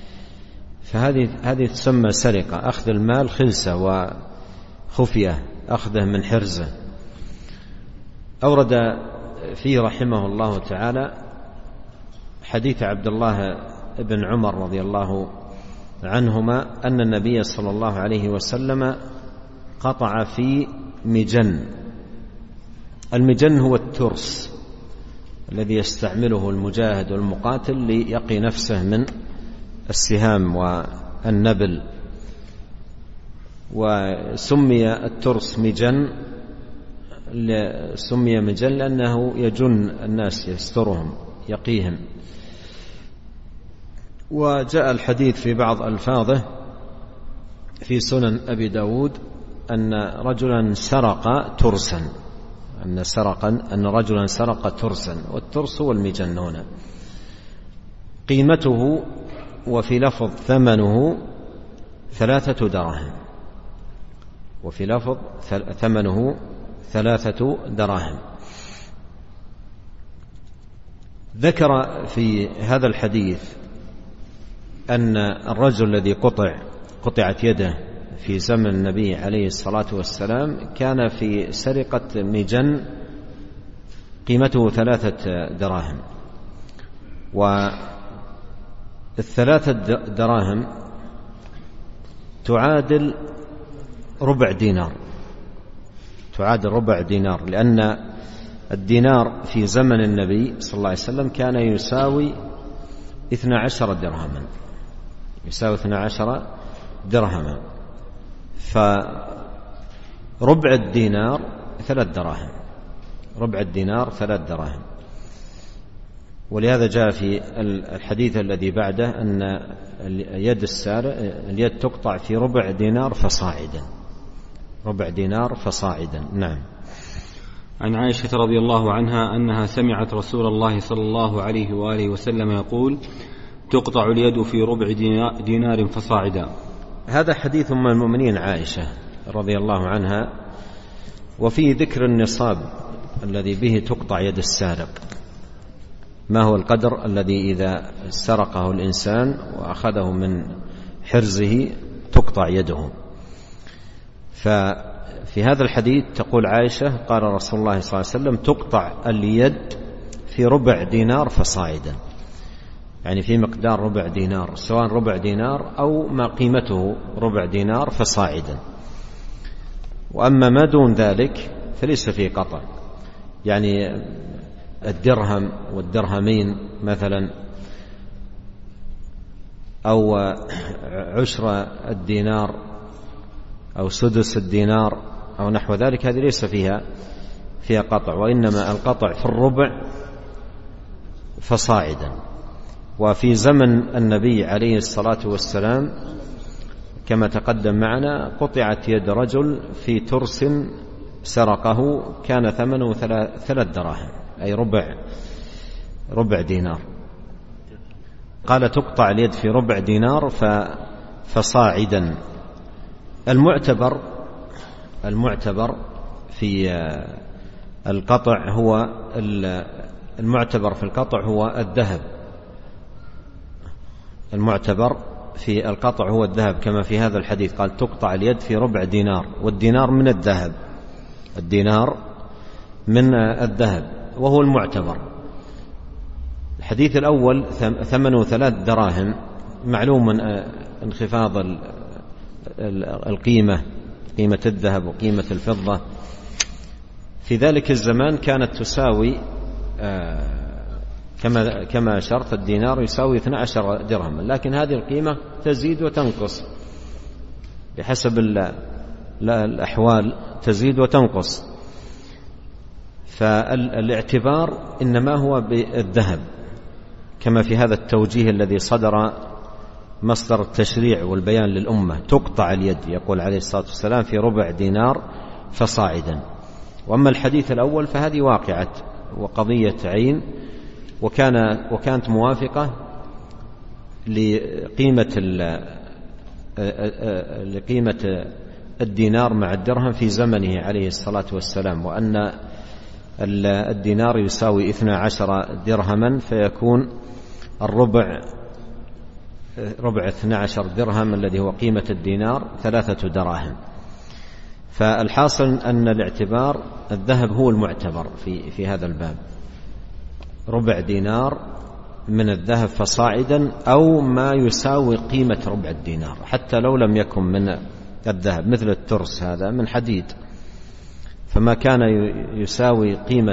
فهذه تسمى سرقة، أخذ المال خلسة وخفية، أخذه من حرزه. أورد فيه رحمه الله تعالى حديث عبد الله بن عمر رضي الله عنهما أن النبي صلى الله عليه وسلم قطع في مجن. المجن هو الترس الذي يستعمله المجاهد والمقاتل ليقي نفسه من السهام والنبل، وسمي الترس مجن، سمي مجن لأنه يجن الناس، يسترهم يقيهم. وجاء الحديث في بعض ألفاظه في سنن أبي داود أن رجلا سرق ترسا، أن رجلا سرق ترسا، والترس هو المجن هنا. قيمته وفي لفظ ثمنه 3 دراهم، وفي لفظ ثمنه 3 دراهم. ذكر في هذا الحديث أن الرجل الذي قطعت يده في زمن النبي عليه الصلاة والسلام كان في سرقة مجن قيمته 3 دراهم، و3 دراهم تعادل ربع دينار، تعادل ربع دينار، لأن الدينار في زمن النبي صلى الله عليه وسلم كان يساوي 12 درهما، يساوي 12 درهما، فربع الدينار 3 دراهم، ربع الدينار 3 دراهم. ولهذا جاء في الحديث الذي بعده أن اليد السارق اليد تقطع في ربع دينار فصاعدا، ربع دينار فصاعدا. نعم. عن عائشة رضي الله عنها أنها سمعت رسول الله صلى الله عليه وآله وسلم يقول: تقطع اليد في ربع دينار فصاعدا. هذا حديث أم المؤمنين عائشة رضي الله عنها، وفيه ذكر النصاب الذي به تقطع يد السارق، ما هو القدر الذي إذا سرقه الإنسان وأخذه من حرزه تقطع يده. ففي هذا الحديث تقول عائشة: قال رسول الله صلى الله عليه وسلم: تقطع اليد في ربع دينار فصاعدا، يعني في مقدار ربع دينار، سواء ربع دينار أو ما قيمته ربع دينار فصاعدا. وأما ما دون ذلك فليس فيه قطع، يعني الدرهم والدرهمين مثلا، أو 10 الدينار أو 1/6 الدينار أو نحو ذلك، هذه ليس فيها قطع، وإنما القطع في الربع فصاعدا. وفي زمن النبي عليه الصلاة والسلام كما تقدم معنا قطعت يد رجل في ترس سرقه كان ثمنه 3 دراهم، أي ربع دينار. قال: تقطع اليد في ربع دينار فصاعدا. المعتبر في القطع هو الذهب، المعتبر في القطع هو الذهب، كما في هذا الحديث قال: تقطع اليد في ربع دينار، والدينار من الذهب، الدينار من الذهب وهو المعتبر. الحديث الأول ثمنه 3 دراهم، معلوم انخفاض القيمة، قيمة الذهب وقيمة الفضة في ذلك الزمان كانت تساوي كما أشرت الدينار يساوي 12 درهم، لكن هذه القيمة تزيد وتنقص بحسب الأحوال، تزيد وتنقص. فالاعتبار إنما هو بالذهب، كما في هذا التوجيه الذي صدر مصدر التشريع والبيان للأمة: تقطع اليد، يقول عليه الصلاة والسلام، في ربع دينار فصاعدا. وأما الحديث الأول فهذه واقعة وقضية عين، وكانت موافقة لقيمة الدينار مع الدرهم في زمنه عليه الصلاة والسلام، وأن الدينار يساوي 12 درهما، فيكون الربع 12 درهم الذي هو قيمة الدينار 3 دراهم. فالحاصل أن الاعتبار الذهب هو المعتبر في هذا الباب، ربع دينار من الذهب فصاعدا أو ما يساوي قيمة ربع الدينار، حتى لو لم يكن من الذهب، مثل الترس هذا من حديد، فما كان يساوي قيمة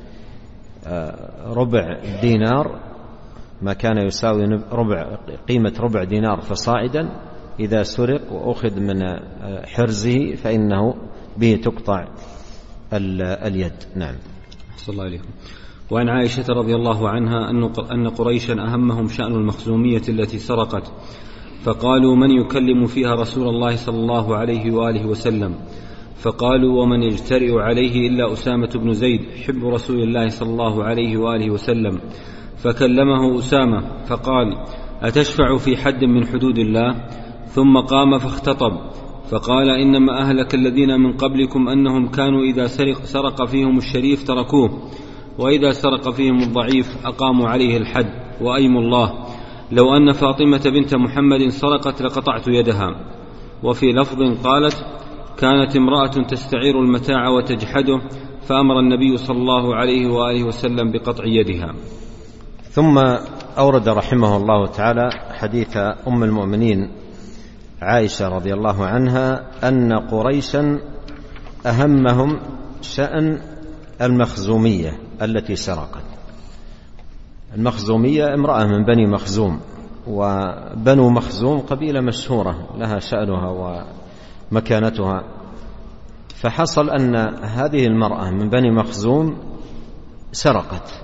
ربع دينار، ما كان يساوي قيمة ربع دينار فصاعدا إذا سرق وأخذ من حرزه فإنه به تقطع اليد. نعم. أحسن الله عليكم. وعن عائشة رضي الله عنها أن قريشا أهمهم شأن المخزومية التي سرقت، فقالوا: من يكلم فيها رسول الله صلى الله عليه وآله وسلم؟ فقالوا: ومن يجترئ عليه إلا أسامة بن زيد حب رسول الله صلى الله عليه وآله وسلم. فكلمه أسامة فقال: أتشفع في حد من حدود الله؟ ثم قام فاختطب فقال: إنما أهلك الذين من قبلكم أنهم كانوا إذا سرق فيهم الشريف تركوه، وإذا سرق فيهم الضعيف أقاموا عليه الحد، وأيم الله لو أن فاطمة بنت محمد سرقت لقطعت يدها. وفي لفظ قالت: كانت امرأة تستعير المتاع وتجحده، فأمر النبي صلى الله عليه وآله وسلم بقطع يدها. ثم أورد رحمه الله تعالى حديث أم المؤمنين عائشة رضي الله عنها أن قريشا أهمهم شأن المخزومية التي سرقت. المخزومية امرأة من بني مخزوم، وبنو مخزوم قبيلة مشهورة لها شأنها ومكانتها، فحصل أن هذه المرأة من بني مخزوم سرقت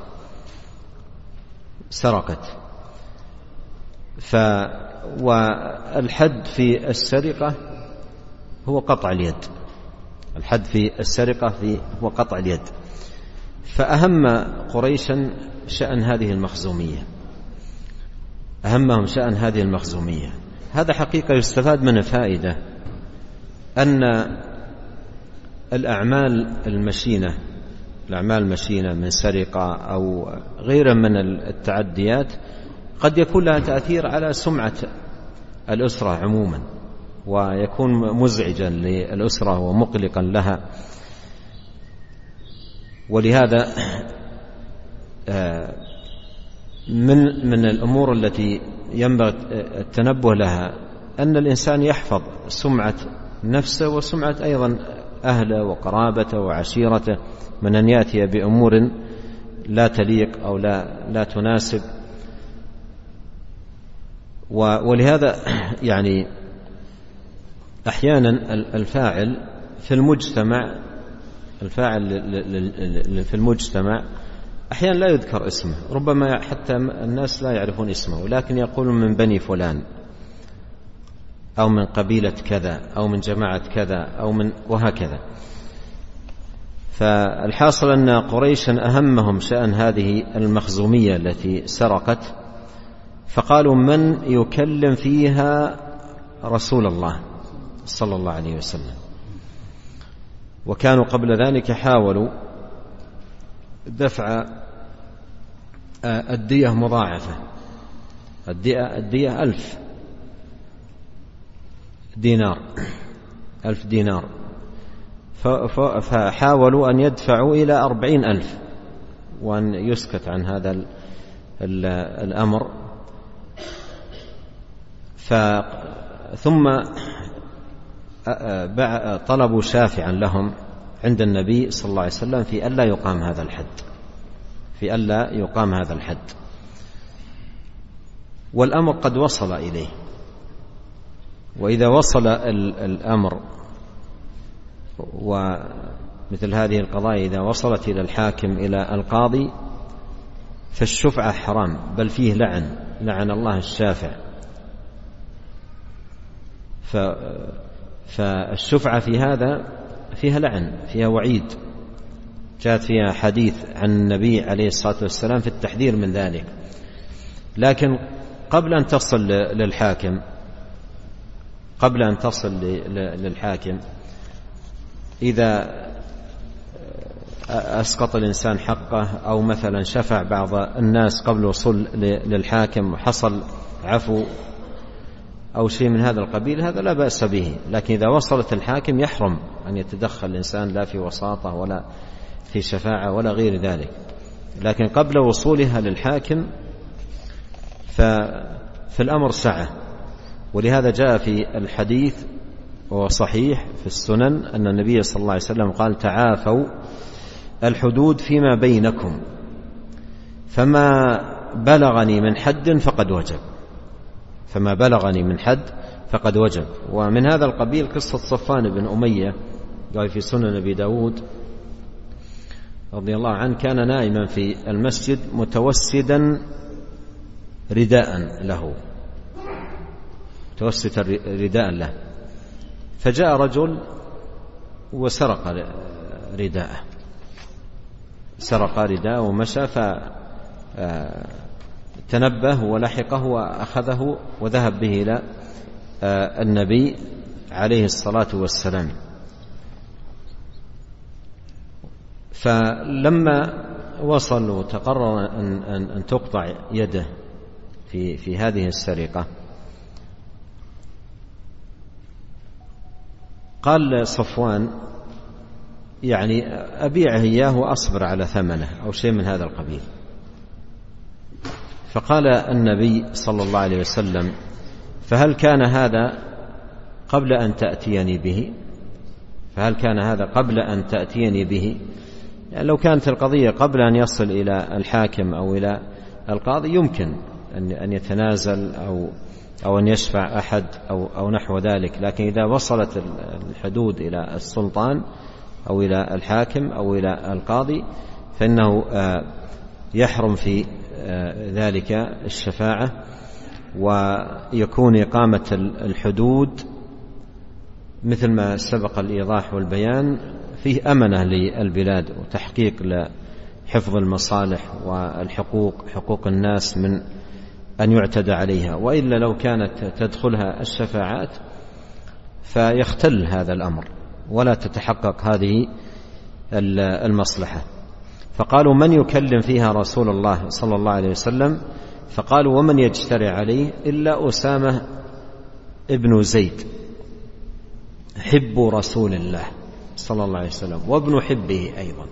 والحد في السرقة هو قطع اليد، الحد في السرقة هو قطع اليد. فأهم قريشا شأن هذه المخزومية، أهمهم شأن هذه المخزومية. هذا حقيقة يستفاد من فائدة أن الأعمال المشينة من سرقة أو غيرها من التعديات قد يكون لها تأثير على سمعة الأسرة عموما، ويكون مزعجا للأسرة ومقلقا لها. ولهذا من الأمور التي ينبغي التنبه لها أن الإنسان يحفظ سمعة نفسه وسمعة أيضا أهله وقرابته وعشيرته من أن يأتي بأمور لا تليق أو لا تناسب. ولهذا يعني أحيانا الفاعل في المجتمع أحيانا لا يذكر اسمه، ربما حتى الناس لا يعرفون اسمه، ولكن يقولون من بني فلان أو من قبيلة كذا أو من جماعة كذا أو من وهكذا. فالحاصل أن قريشا أهمهم شأن هذه المخزومية التي سرقت، فقالوا: من يكلم فيها رسول الله صلى الله عليه وسلم. وكانوا قبل ذلك حاولوا دفع الدية مضاعفة، الدية 1000 دينار، فحاولوا أن يدفعوا إلى 40,000 وأن يسكت عن هذا الأمر. ثم طلبوا شافعا لهم عند النبي صلى الله عليه وسلم في ألا يقام هذا الحد، والأمر قد وصل إليه. وإذا وصل الأمر ومثل هذه القضايا إذا وصلت إلى الحاكم إلى القاضي فالشفعة حرام، بل فيه لعن الله الشافع. فالشفعة في هذا فيها لعن، فيها وعيد، جاءت فيها حديث عن النبي عليه الصلاة والسلام في التحذير من ذلك. لكن قبل أن تصل للحاكم إذا أسقط الإنسان حقه أو مثلا شفع بعض الناس قبل الوصول للحاكم وحصل عفو أو شيء من هذا القبيل هذا لا بأس به. لكن إذا وصلت الحاكم يحرم أن يتدخل الإنسان لا في وساطة ولا في شفاعة ولا غير ذلك. لكن قبل وصولها للحاكم ففي الأمر سعة. ولهذا جاء في الحديث وهو صحيح في السنن أن النبي صلى الله عليه وسلم قال: تعافوا الحدود فيما بينكم، فما بلغني من حد فقد وجب. فما بلغني من حد فقد وجب. ومن هذا القبيل قصة صفوان بن أمية قال في سنن أبي داود رضي الله عنه: كان نائما في المسجد متوسدا رداء له، متوسدا رداء له، فجاء رجل وسرق رداءه، سرق رداءه ومشى، فتنبه ولحقه وأخذه وذهب به إلى النبي عليه الصلاة والسلام. فلما وصل وتقرر أن تقطع يده في هذه السرقة، قال صفوان: يعني أبيعه إياه وأصبر على ثمنه أو شيء من هذا القبيل. فقال النبي صلى الله عليه وسلم: فهل كان هذا قبل أن تأتيني به؟ فهل كان هذا قبل أن تأتيني به؟ يعني لو كانت القضية قبل أن يصل إلى الحاكم أو إلى القاضي يمكن أن يتنازل أو أن يشفع أحد أو نحو ذلك. لكن إذا وصلت الحدود إلى السلطان أو إلى الحاكم أو إلى القاضي فإنه يحرم في ذلك الشفاعة، ويكون إقامة الحدود مثل ما سبق الإيضاح والبيان فيه أمنة للبلاد وتحقيق لحفظ المصالح والحقوق، حقوق الناس من أن يعتدى عليها. وإلا لو كانت تدخلها الشفاعات فيختل هذا الأمر ولا تتحقق هذه المصلحة. فقالوا: من يكلم فيها رسول الله صلى الله عليه وسلم؟ فقالوا: ومن يجترئ عليه إلا أسامة ابن زيد حب رسول الله صلى الله عليه وسلم وابن حبه أيضا.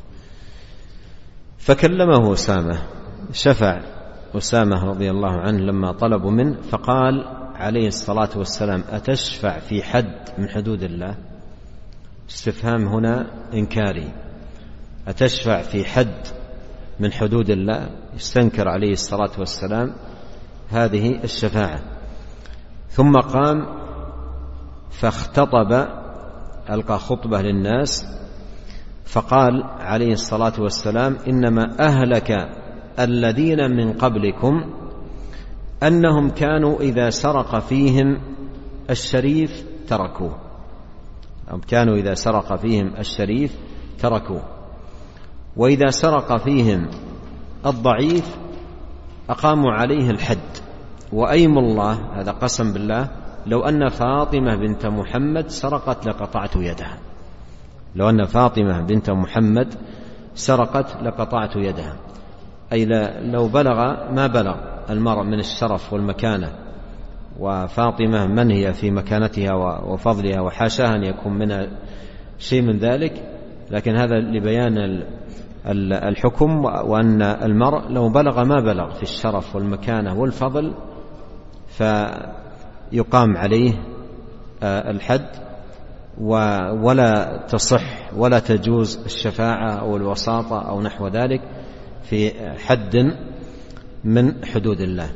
فكلمه أسامة، شفع أسامة رضي الله عنه لما طلبوا منه، فقال عليه الصلاة والسلام: أتشفع في حد من حدود الله؟ استفهام هنا إنكاري. أتشفع في حد من حدود الله؟ يستنكر عليه الصلاة والسلام هذه الشفاعة. ثم قام فاختطب، ألقى خطبة للناس، فقال عليه الصلاة والسلام: إنما أهلك الذين من قبلكم أنهم كانوا إذا سرق فيهم الشريف تركوه، أو كانوا إذا سرق فيهم الشريف تركوه، وإذا سرق فيهم الضعيف أقاموا عليه الحد. وأيم الله، هذا قسم بالله، لو أن فاطمة بنت محمد سرقت لقطعت يدها، لو أن فاطمة بنت محمد سرقت لقطعت يدها. أي لو بلغ ما بلغ المرء من الشرف والمكانة، وفاطمة من هي في مكانتها وفضلها، وحاشاها أن يكون منها شيء من ذلك، لكن هذا لبيان الحكم، وأن المرء لو بلغ ما بلغ في الشرف والمكانة والفضل فيقام عليه الحد، ولا تصح ولا تجوز الشفاعة أو الوساطة أو نحو ذلك في حد من حدود الله.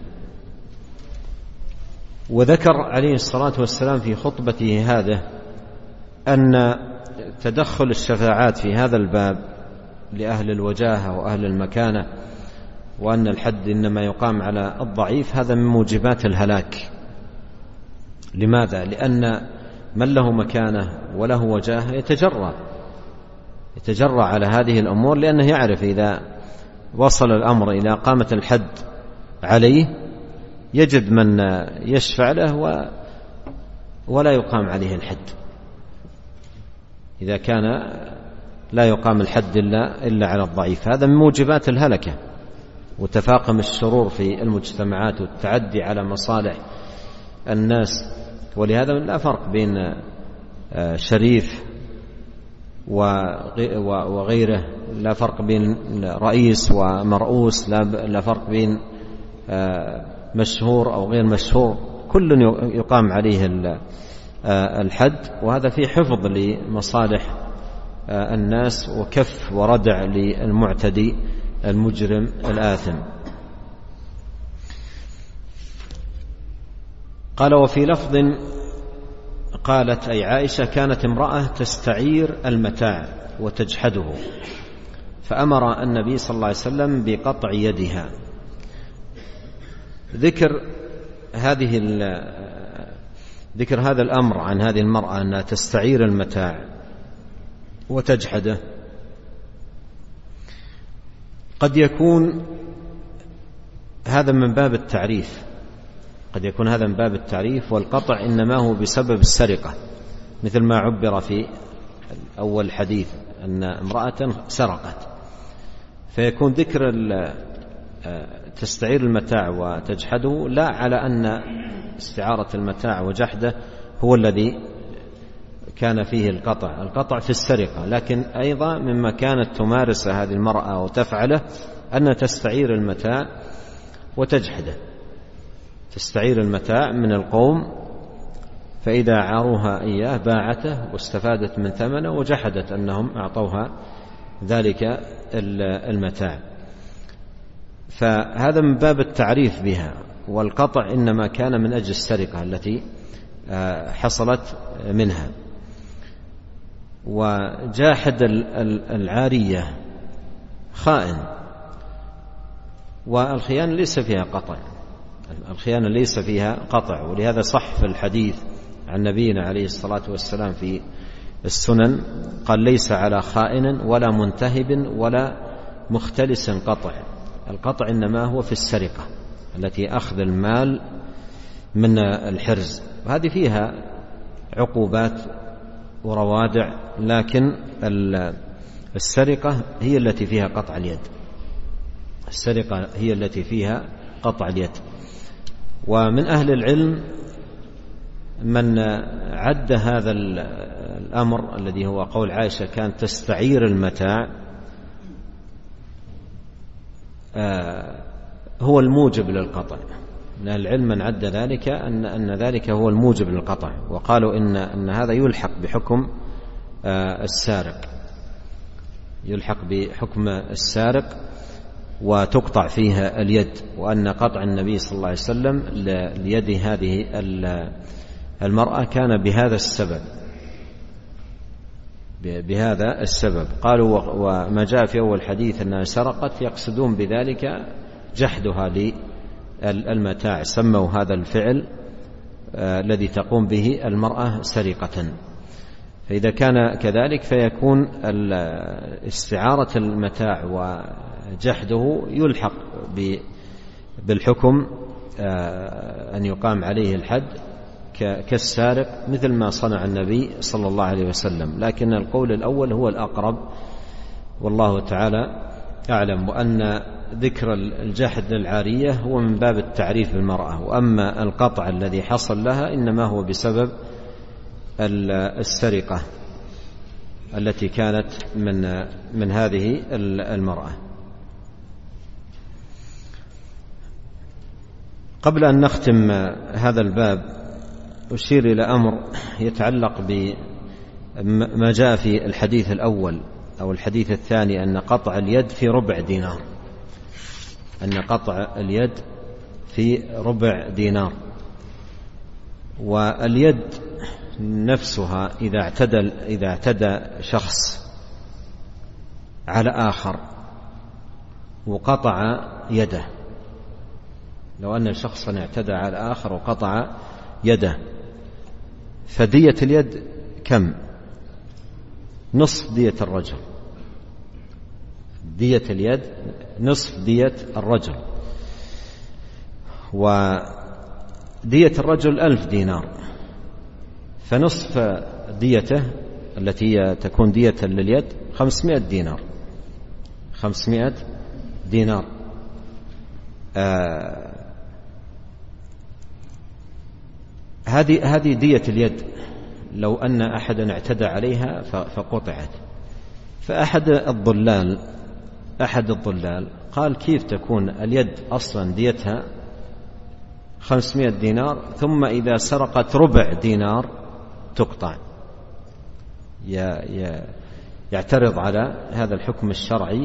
وذكر عليه الصلاة والسلام في خطبته هذا أن تدخل الشفاعات في هذا الباب لأهل الوجاهة وأهل المكانة، وأن الحد إنما يقام على الضعيف، هذا من موجبات الهلاك. لماذا؟ لأن من له مكانة وله وجاهة يتجرأ على هذه الأمور، لأنه يعرف إذا وصل الأمر إلى قامة الحد عليه يجد من يشفع له ولا يقام عليه الحد، إذا كان لا يقام الحد إلا على الضعيف. هذا من موجبات الهلكة وتفاقم الشرور في المجتمعات والتعدي على مصالح الناس. ولهذا لا فرق بين شريف وغيره، لا فرق بين رئيس ومرؤوس، لا فرق بين مشهور أو غير مشهور، كل يقام عليه الحد. وهذا في حفظ لمصالح الناس وكف وردع للمعتدي المجرم الآثم. قال: وفي لفظ قالت أي عائشة: كانت امرأة تستعير المتاع وتجحده، فأمر النبي صلى الله عليه وسلم بقطع يدها. ذكر هذا الأمر عن هذه المرأة أنها تستعير المتاع وتجحده قد يكون هذا من باب التعريف، والقطع إنما هو بسبب السرقة، مثل ما عبر في أول حديث أن امرأة سرقت، فيكون ذكر تستعير المتاع وتجحده لا على أن استعارة المتاع وجحده هو الذي كان فيه القطع في السرقة، لكن أيضا مما كانت تمارس هذه المرأة وتفعله أن تستعير المتاع وتجحده، تستعير المتاع من القوم، فإذا عاروها إياه باعته واستفادت من ثمنه، وجحدت أنهم أعطوها ذلك المتاع. فهذا من باب التعريف بها، والقطع إنما كان من أجل السرقة التي حصلت منها. وجاحد العارية خائن، والخيانة ليس فيها قطع، ولهذا صح في الحديث عن نبينا عليه الصلاة والسلام في السنن قال: ليس على خائن ولا منتهب ولا مختلس قطع. القطع إنما هو في السرقة التي أخذ المال من الحرز، وهذه فيها عقوبات وروادع، لكن السرقة هي التي فيها قطع اليد. ومن أهل العلم من عد هذا الأمر الذي هو قول عائشة كانت تستعير المتاع هو الموجب للقطع. من أهل العلم من عد ذلك أن ذلك هو الموجب للقطع، وقالوا إن هذا يلحق بحكم السارق وتقطع فيها اليد، وأن قطع النبي صلى الله عليه وسلم ليد هذه المرأة كان بهذا السبب. قالوا: وما جاء في أول حديث أنها سرقت، يقصدون بذلك جحدها للمتاع، سموا هذا الفعل الذي تقوم به المرأة سرقة. فإذا كان كذلك فيكون استعارة المتاع وجحده يلحق بالحكم أن يقام عليه الحد كالسارق، مثل ما صنع النبي صلى الله عليه وسلم. لكن القول الأول هو الأقرب، والله تعالى أعلم. وأن ذكر الجحد للعارية هو من باب التعريف بالمرأة، وأما القطع الذي حصل لها إنما هو بسبب السرقة التي كانت من هذه المرأة. قبل أن نختم هذا الباب أشير إلى أمر يتعلق بما جاء في الحديث الأول أو الحديث الثاني، أن قطع اليد في ربع دينار. واليد نفسها إذا اعتدى شخص على آخر وقطع يده، لو أن شخصا اعتدى على آخر وقطع يده، فدية اليد كم؟ نصف دية الرجل. دية اليد نصف دية الرجل، ودية الرجل 1000 دينار، فنصف ديته التي تكون دية لليد 500 دينار. هذه دية اليد لو أن أحدا اعتدى عليها فقطعت. فأحد الضلال قال كيف تكون اليد أصلا ديتها 500 دينار ثم إذا سرقت ربع دينار تقطع؟ يعترض على هذا الحكم الشرعي.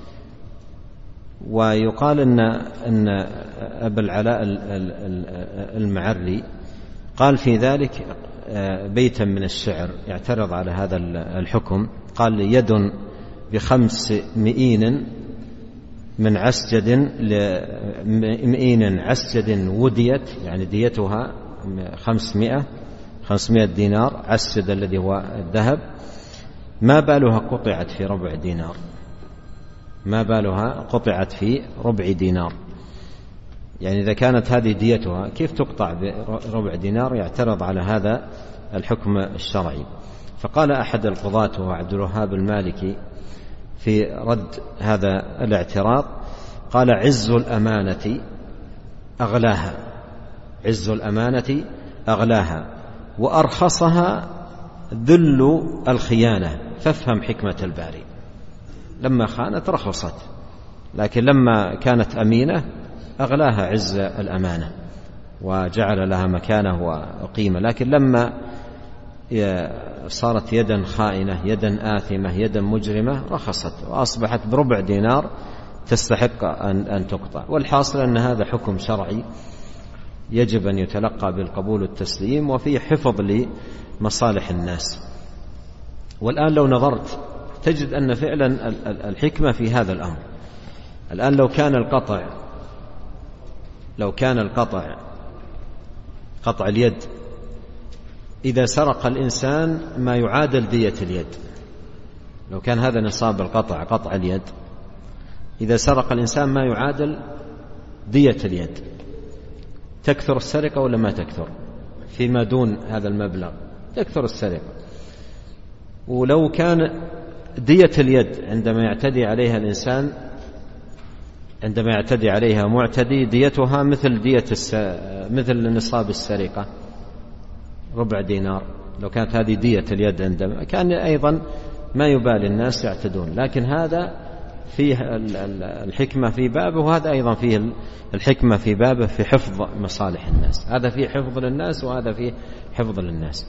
ويقال أن أبا العلاء المعري قال في ذلك بيتا من الشعر يعترض على هذا الحكم، قال: يد ب5 مئين من عسجد مئين عسجد وديت، يعني ديتها 500 دينار، عسجد الذي هو الذهب، ما بالها قطعت في ربع دينار، ما بالها قطعت في ربع دينار. يعني إذا كانت هذه ديتها كيف تقطع بربع دينار؟ يعترض على هذا الحكم الشرعي. فقال أحد القضاة وهو عبد الوهاب المالكي في رد هذا الاعتراض، قال: عز الأمانة أغلاها، عز الأمانة أغلاها، وأرخصها ذل الخيانة، فافهم حكمة الباري. لما خانت رخصت، لكن لما كانت أمينة أغلاها عز الأمانة وجعل لها مكانة وقيمة. لكن لما صارت يدا خائنة، يدا آثمة، يدا مجرمة، رخصت وأصبحت بربع دينار تستحق أن تقطع. والحاصل أن هذا حكم شرعي يجب أن يتلقى بالقبول والتسليم، وفيه حفظ لمصالح الناس. والآن لو نظرت تجد أن فعلا الحكمة في هذا الأمر. الآن لو كان القطع قطع اليد، إذا سرق الإنسان ما يعادل دية اليد، لو كان هذا نصاب القطع، قطع اليد، إذا سرق الإنسان ما يعادل دية اليد، تكثر السرقة ولا ما تكثر؟ فيما دون هذا المبلغ تكثر السرقة. ولو كان دية اليد عندما يعتدي عليها الإنسان، عندما يعتدي عليها معتدي، ديتها مثل نصاب السرقة، ربع دينار. لو كانت هذه دية اليد عندما كان أيضا ما يبالي الناس يعتدون. لكن هذا فيه الحكمة في بابه، وهذا أيضا فيه الحكمة في بابه في حفظ مصالح الناس. هذا فيه حفظ للناس وهذا فيه حفظ للناس.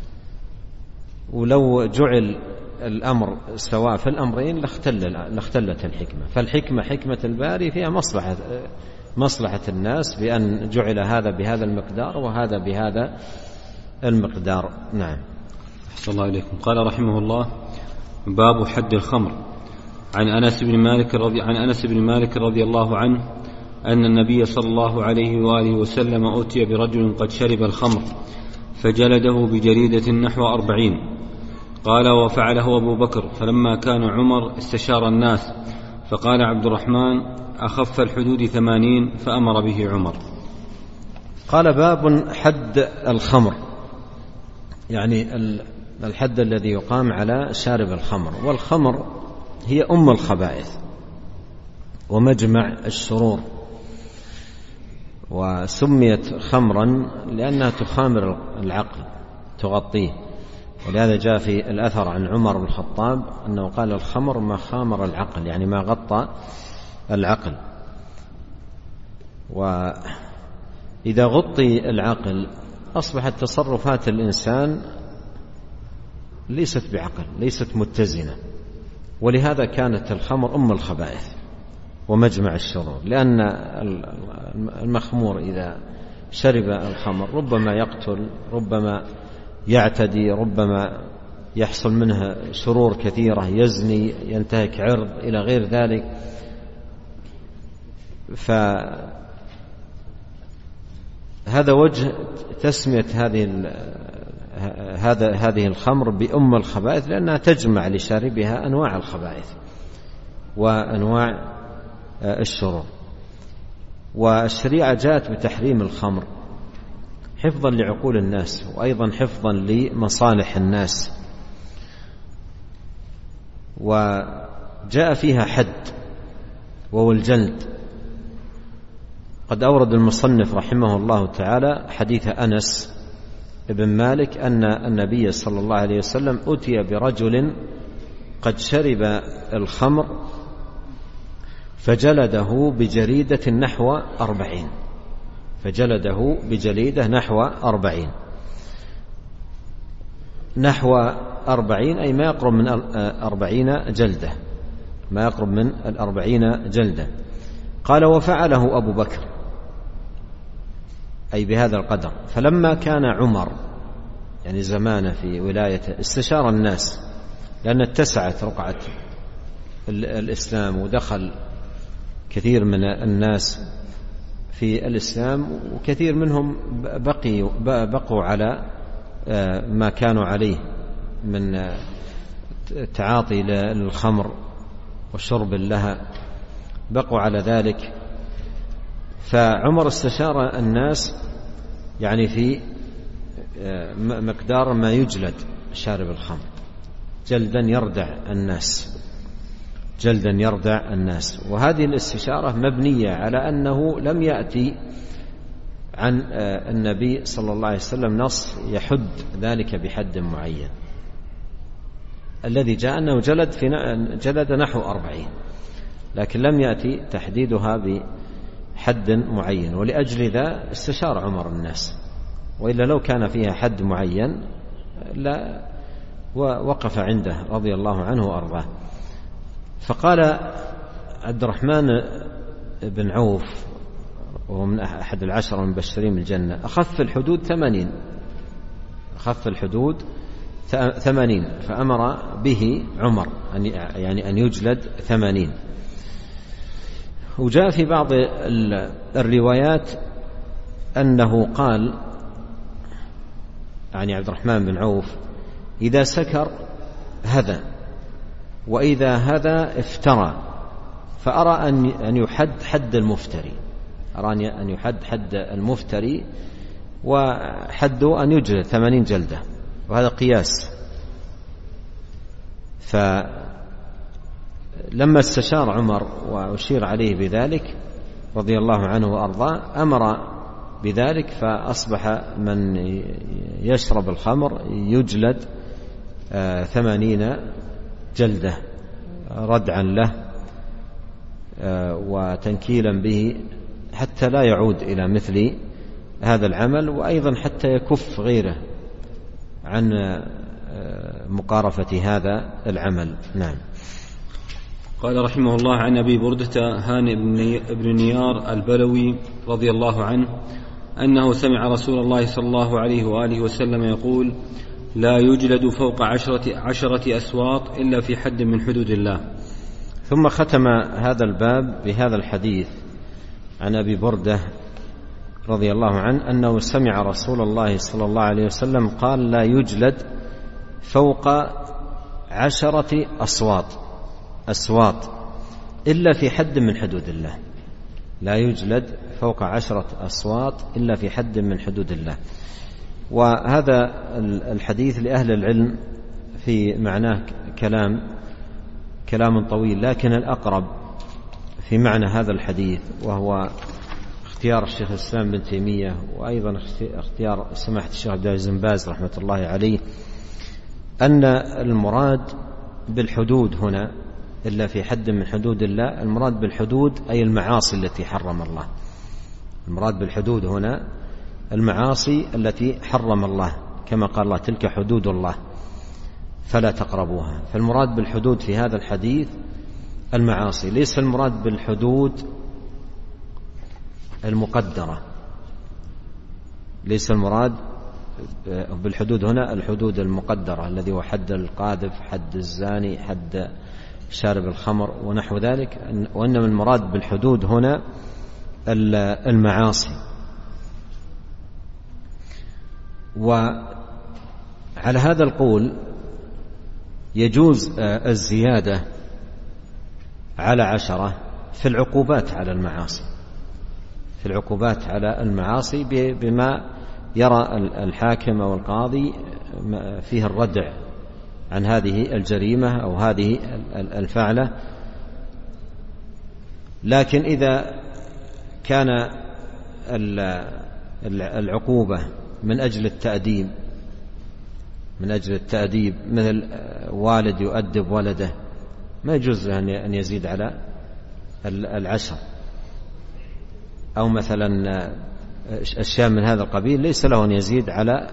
ولو جعل الأمر سواء في الأمرين لاختلت الحكمة. فالحكمة حكمة الباري فيها مصلحة الناس بأن جعل هذا بهذا المقدار وهذا بهذا المقدار. نعم. أحسن الله إليكم. قال رحمه الله: باب حد الخمر. عن أنس بن مالك رضي الله عنه أن النبي صلى الله عليه وآله وسلم أتي برجل قد شرب الخمر فجلده بجريدة نحو 40. قال: وفعله أبو بكر. فلما كان عمر استشار الناس، فقال عبد الرحمن: أخف الحدود 80، فأمر به عمر. قال: باب حد الخمر، يعني الحد الذي يقام على شارب الخمر. والخمر هي أم الخبائث ومجمع الشرور، وسميت خمرا لأنها تخامر العقل، تغطيه. ولهذا جاء في الأثر عن عمر بن الخطاب أنه قال: الخمر ما خامر العقل، يعني ما غطى العقل. وإذا غطي العقل أصبحت تصرفات الإنسان ليست بعقل، ليست متزنة. ولهذا كانت الخمر أم الخبائث ومجمع الشرور، لأن المخمور إذا شرب الخمر ربما يقتل، ربما يعتدي، ربما يحصل منها شرور كثيرة، يزني، ينتهك عرض، إلى غير ذلك. فهذا وجه تسمية هذه الخمر بأم الخبائث، لأنها تجمع لشاربها أنواع الخبائث وأنواع الشرور. والشريعة جاءت بتحريم الخمر حفظا لعقول الناس، وأيضا حفظا لمصالح الناس، وجاء فيها حد وهو الجلد. قد أورد المصنف رحمه الله تعالى حديث أنس بن مالك أن النبي صلى الله عليه وسلم أتي برجل قد شرب الخمر فجلده بجريدة نحو 40، فجلده بجليدة نحو 40 أي ما يقرب من 40 جلدة، ما يقرب من 40 جلدة. قال وفعله أبو بكر أي بهذا القدر. فلما كان عمر يعني زمانه في ولايته استشار الناس، لأن اتسعت رقعة الإسلام ودخل كثير من الناس في الإسلام، وكثير منهم بقوا على ما كانوا عليه من تعاطي للخمر وشرب لها، بقوا على ذلك. فعمر استشار الناس يعني في مقدار ما يجلد شارب الخمر، جلدا يردع الناس. وهذه الاستشارة مبنية على أنه لم يأتي عن النبي صلى الله عليه وسلم نص يحد ذلك بحد معين. الذي جاء أنه جلد نحو 40، لكن لم يأتي تحديدها بحد معين، ولأجل ذا استشار عمر الناس، وإلا لو كان فيها حد معين لا وقف عنده رضي الله عنه وأرضاه. فقال عبد الرحمن بن عوف وهو من أحد 10 المبشرين بالجنة أخف الحدود 80، فأمر به عمر أن يجلد 80. وجاء في بعض الروايات أنه قال يعني عبد الرحمن بن عوف إذا سكر هذا، وإذا هذا افترى، فأرى أن يحد حد المفتري، أراني أن يحد حد المفتري، وحده أن يجلد 80 جلدة، وهذا قياس. فلما استشار عمر وأشير عليه بذلك رضي الله عنه وأرضاه أمر بذلك، فأصبح من يشرب الخمر يجلد 80 جلدة ردعا له وتنكيلا به حتى لا يعود إلى مثل هذا العمل، وأيضا حتى يكف غيره عن مقارفة هذا العمل. نعم. قال رحمه الله عن أبي بردة هانئ بن نيار البلوي رضي الله عنه أنه سمع رسول الله صلى الله عليه وآله وسلم يقول لا يجلد فوق 10 أسواط إلا في حد من حدود الله. ثم ختم هذا الباب بهذا الحديث عن أبي بردة رضي الله عنه أنه سمع رسول الله صلى الله عليه وسلم قال لا يجلد فوق 10 أسواط إلا في حد من حدود الله. لا يجلد فوق 10 أسواط إلا في حد من حدود الله. وهذا الحديث لأهل العلم في معناه كلام طويل، لكن الأقرب في معنى هذا الحديث وهو اختيار الشيخ الإسلام بن تيمية وأيضا اختيار سماحة الشيخ عبد العزيز بن باز رحمة الله عليه، أن المراد بالحدود هنا إلا في حد من حدود الله، المراد بالحدود أي المعاصي التي حرم الله. المراد بالحدود هنا المعاصي التي حرم الله، كما قال الله تلك حدود الله فلا تقربوها. فالمراد بالحدود في هذا الحديث المعاصي، ليس المراد بالحدود المقدرة، ليس المراد بالحدود هنا الحدود المقدرة الذي هو حد القاذف، حد الزاني، حد شارب الخمر ونحو ذلك، وإنما المراد بالحدود هنا المعاصي. وعلى هذا القول يجوز الزيادة على 10 في العقوبات على المعاصي، في العقوبات على المعاصي بما يرى الحاكم أو القاضي فيه الردع عن هذه الجريمة أو هذه الفعلة. لكن إذا كان العقوبة من أجل التأديب مثل والد يؤدب ولده ما يجوز أن يزيد على 10. أو مثلا أشياء من هذا القبيل ليس له أن يزيد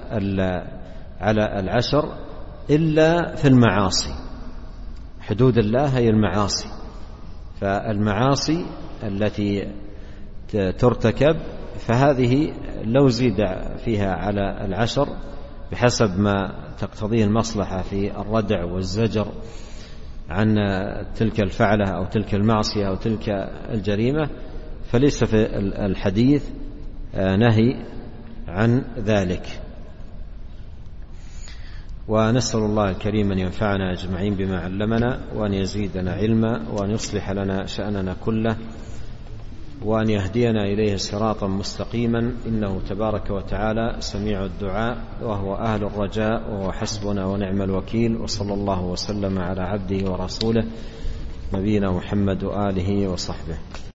على 10 إلا في المعاصي. حدود الله هي المعاصي، فالمعاصي التي ترتكب فهذه لو زيد فيها على 10 بحسب ما تقتضيه المصلحة في الردع والزجر عن تلك الفعلة أو تلك المعصية أو تلك الجريمة، فليس في الحديث نهي عن ذلك. ونسأل الله الكريم أن ينفعنا أجمعين بما علمنا، وأن يزيدنا علما، وأن يصلح لنا شأننا كله، وأن يهدينا إليه صراطا مستقيما، إنه تبارك وتعالى سميع الدعاء وهو أهل الرجاء وهو حسبنا ونعم الوكيل. وصلى الله وسلم على عبده ورسوله نبينا محمد وآله وصحبه.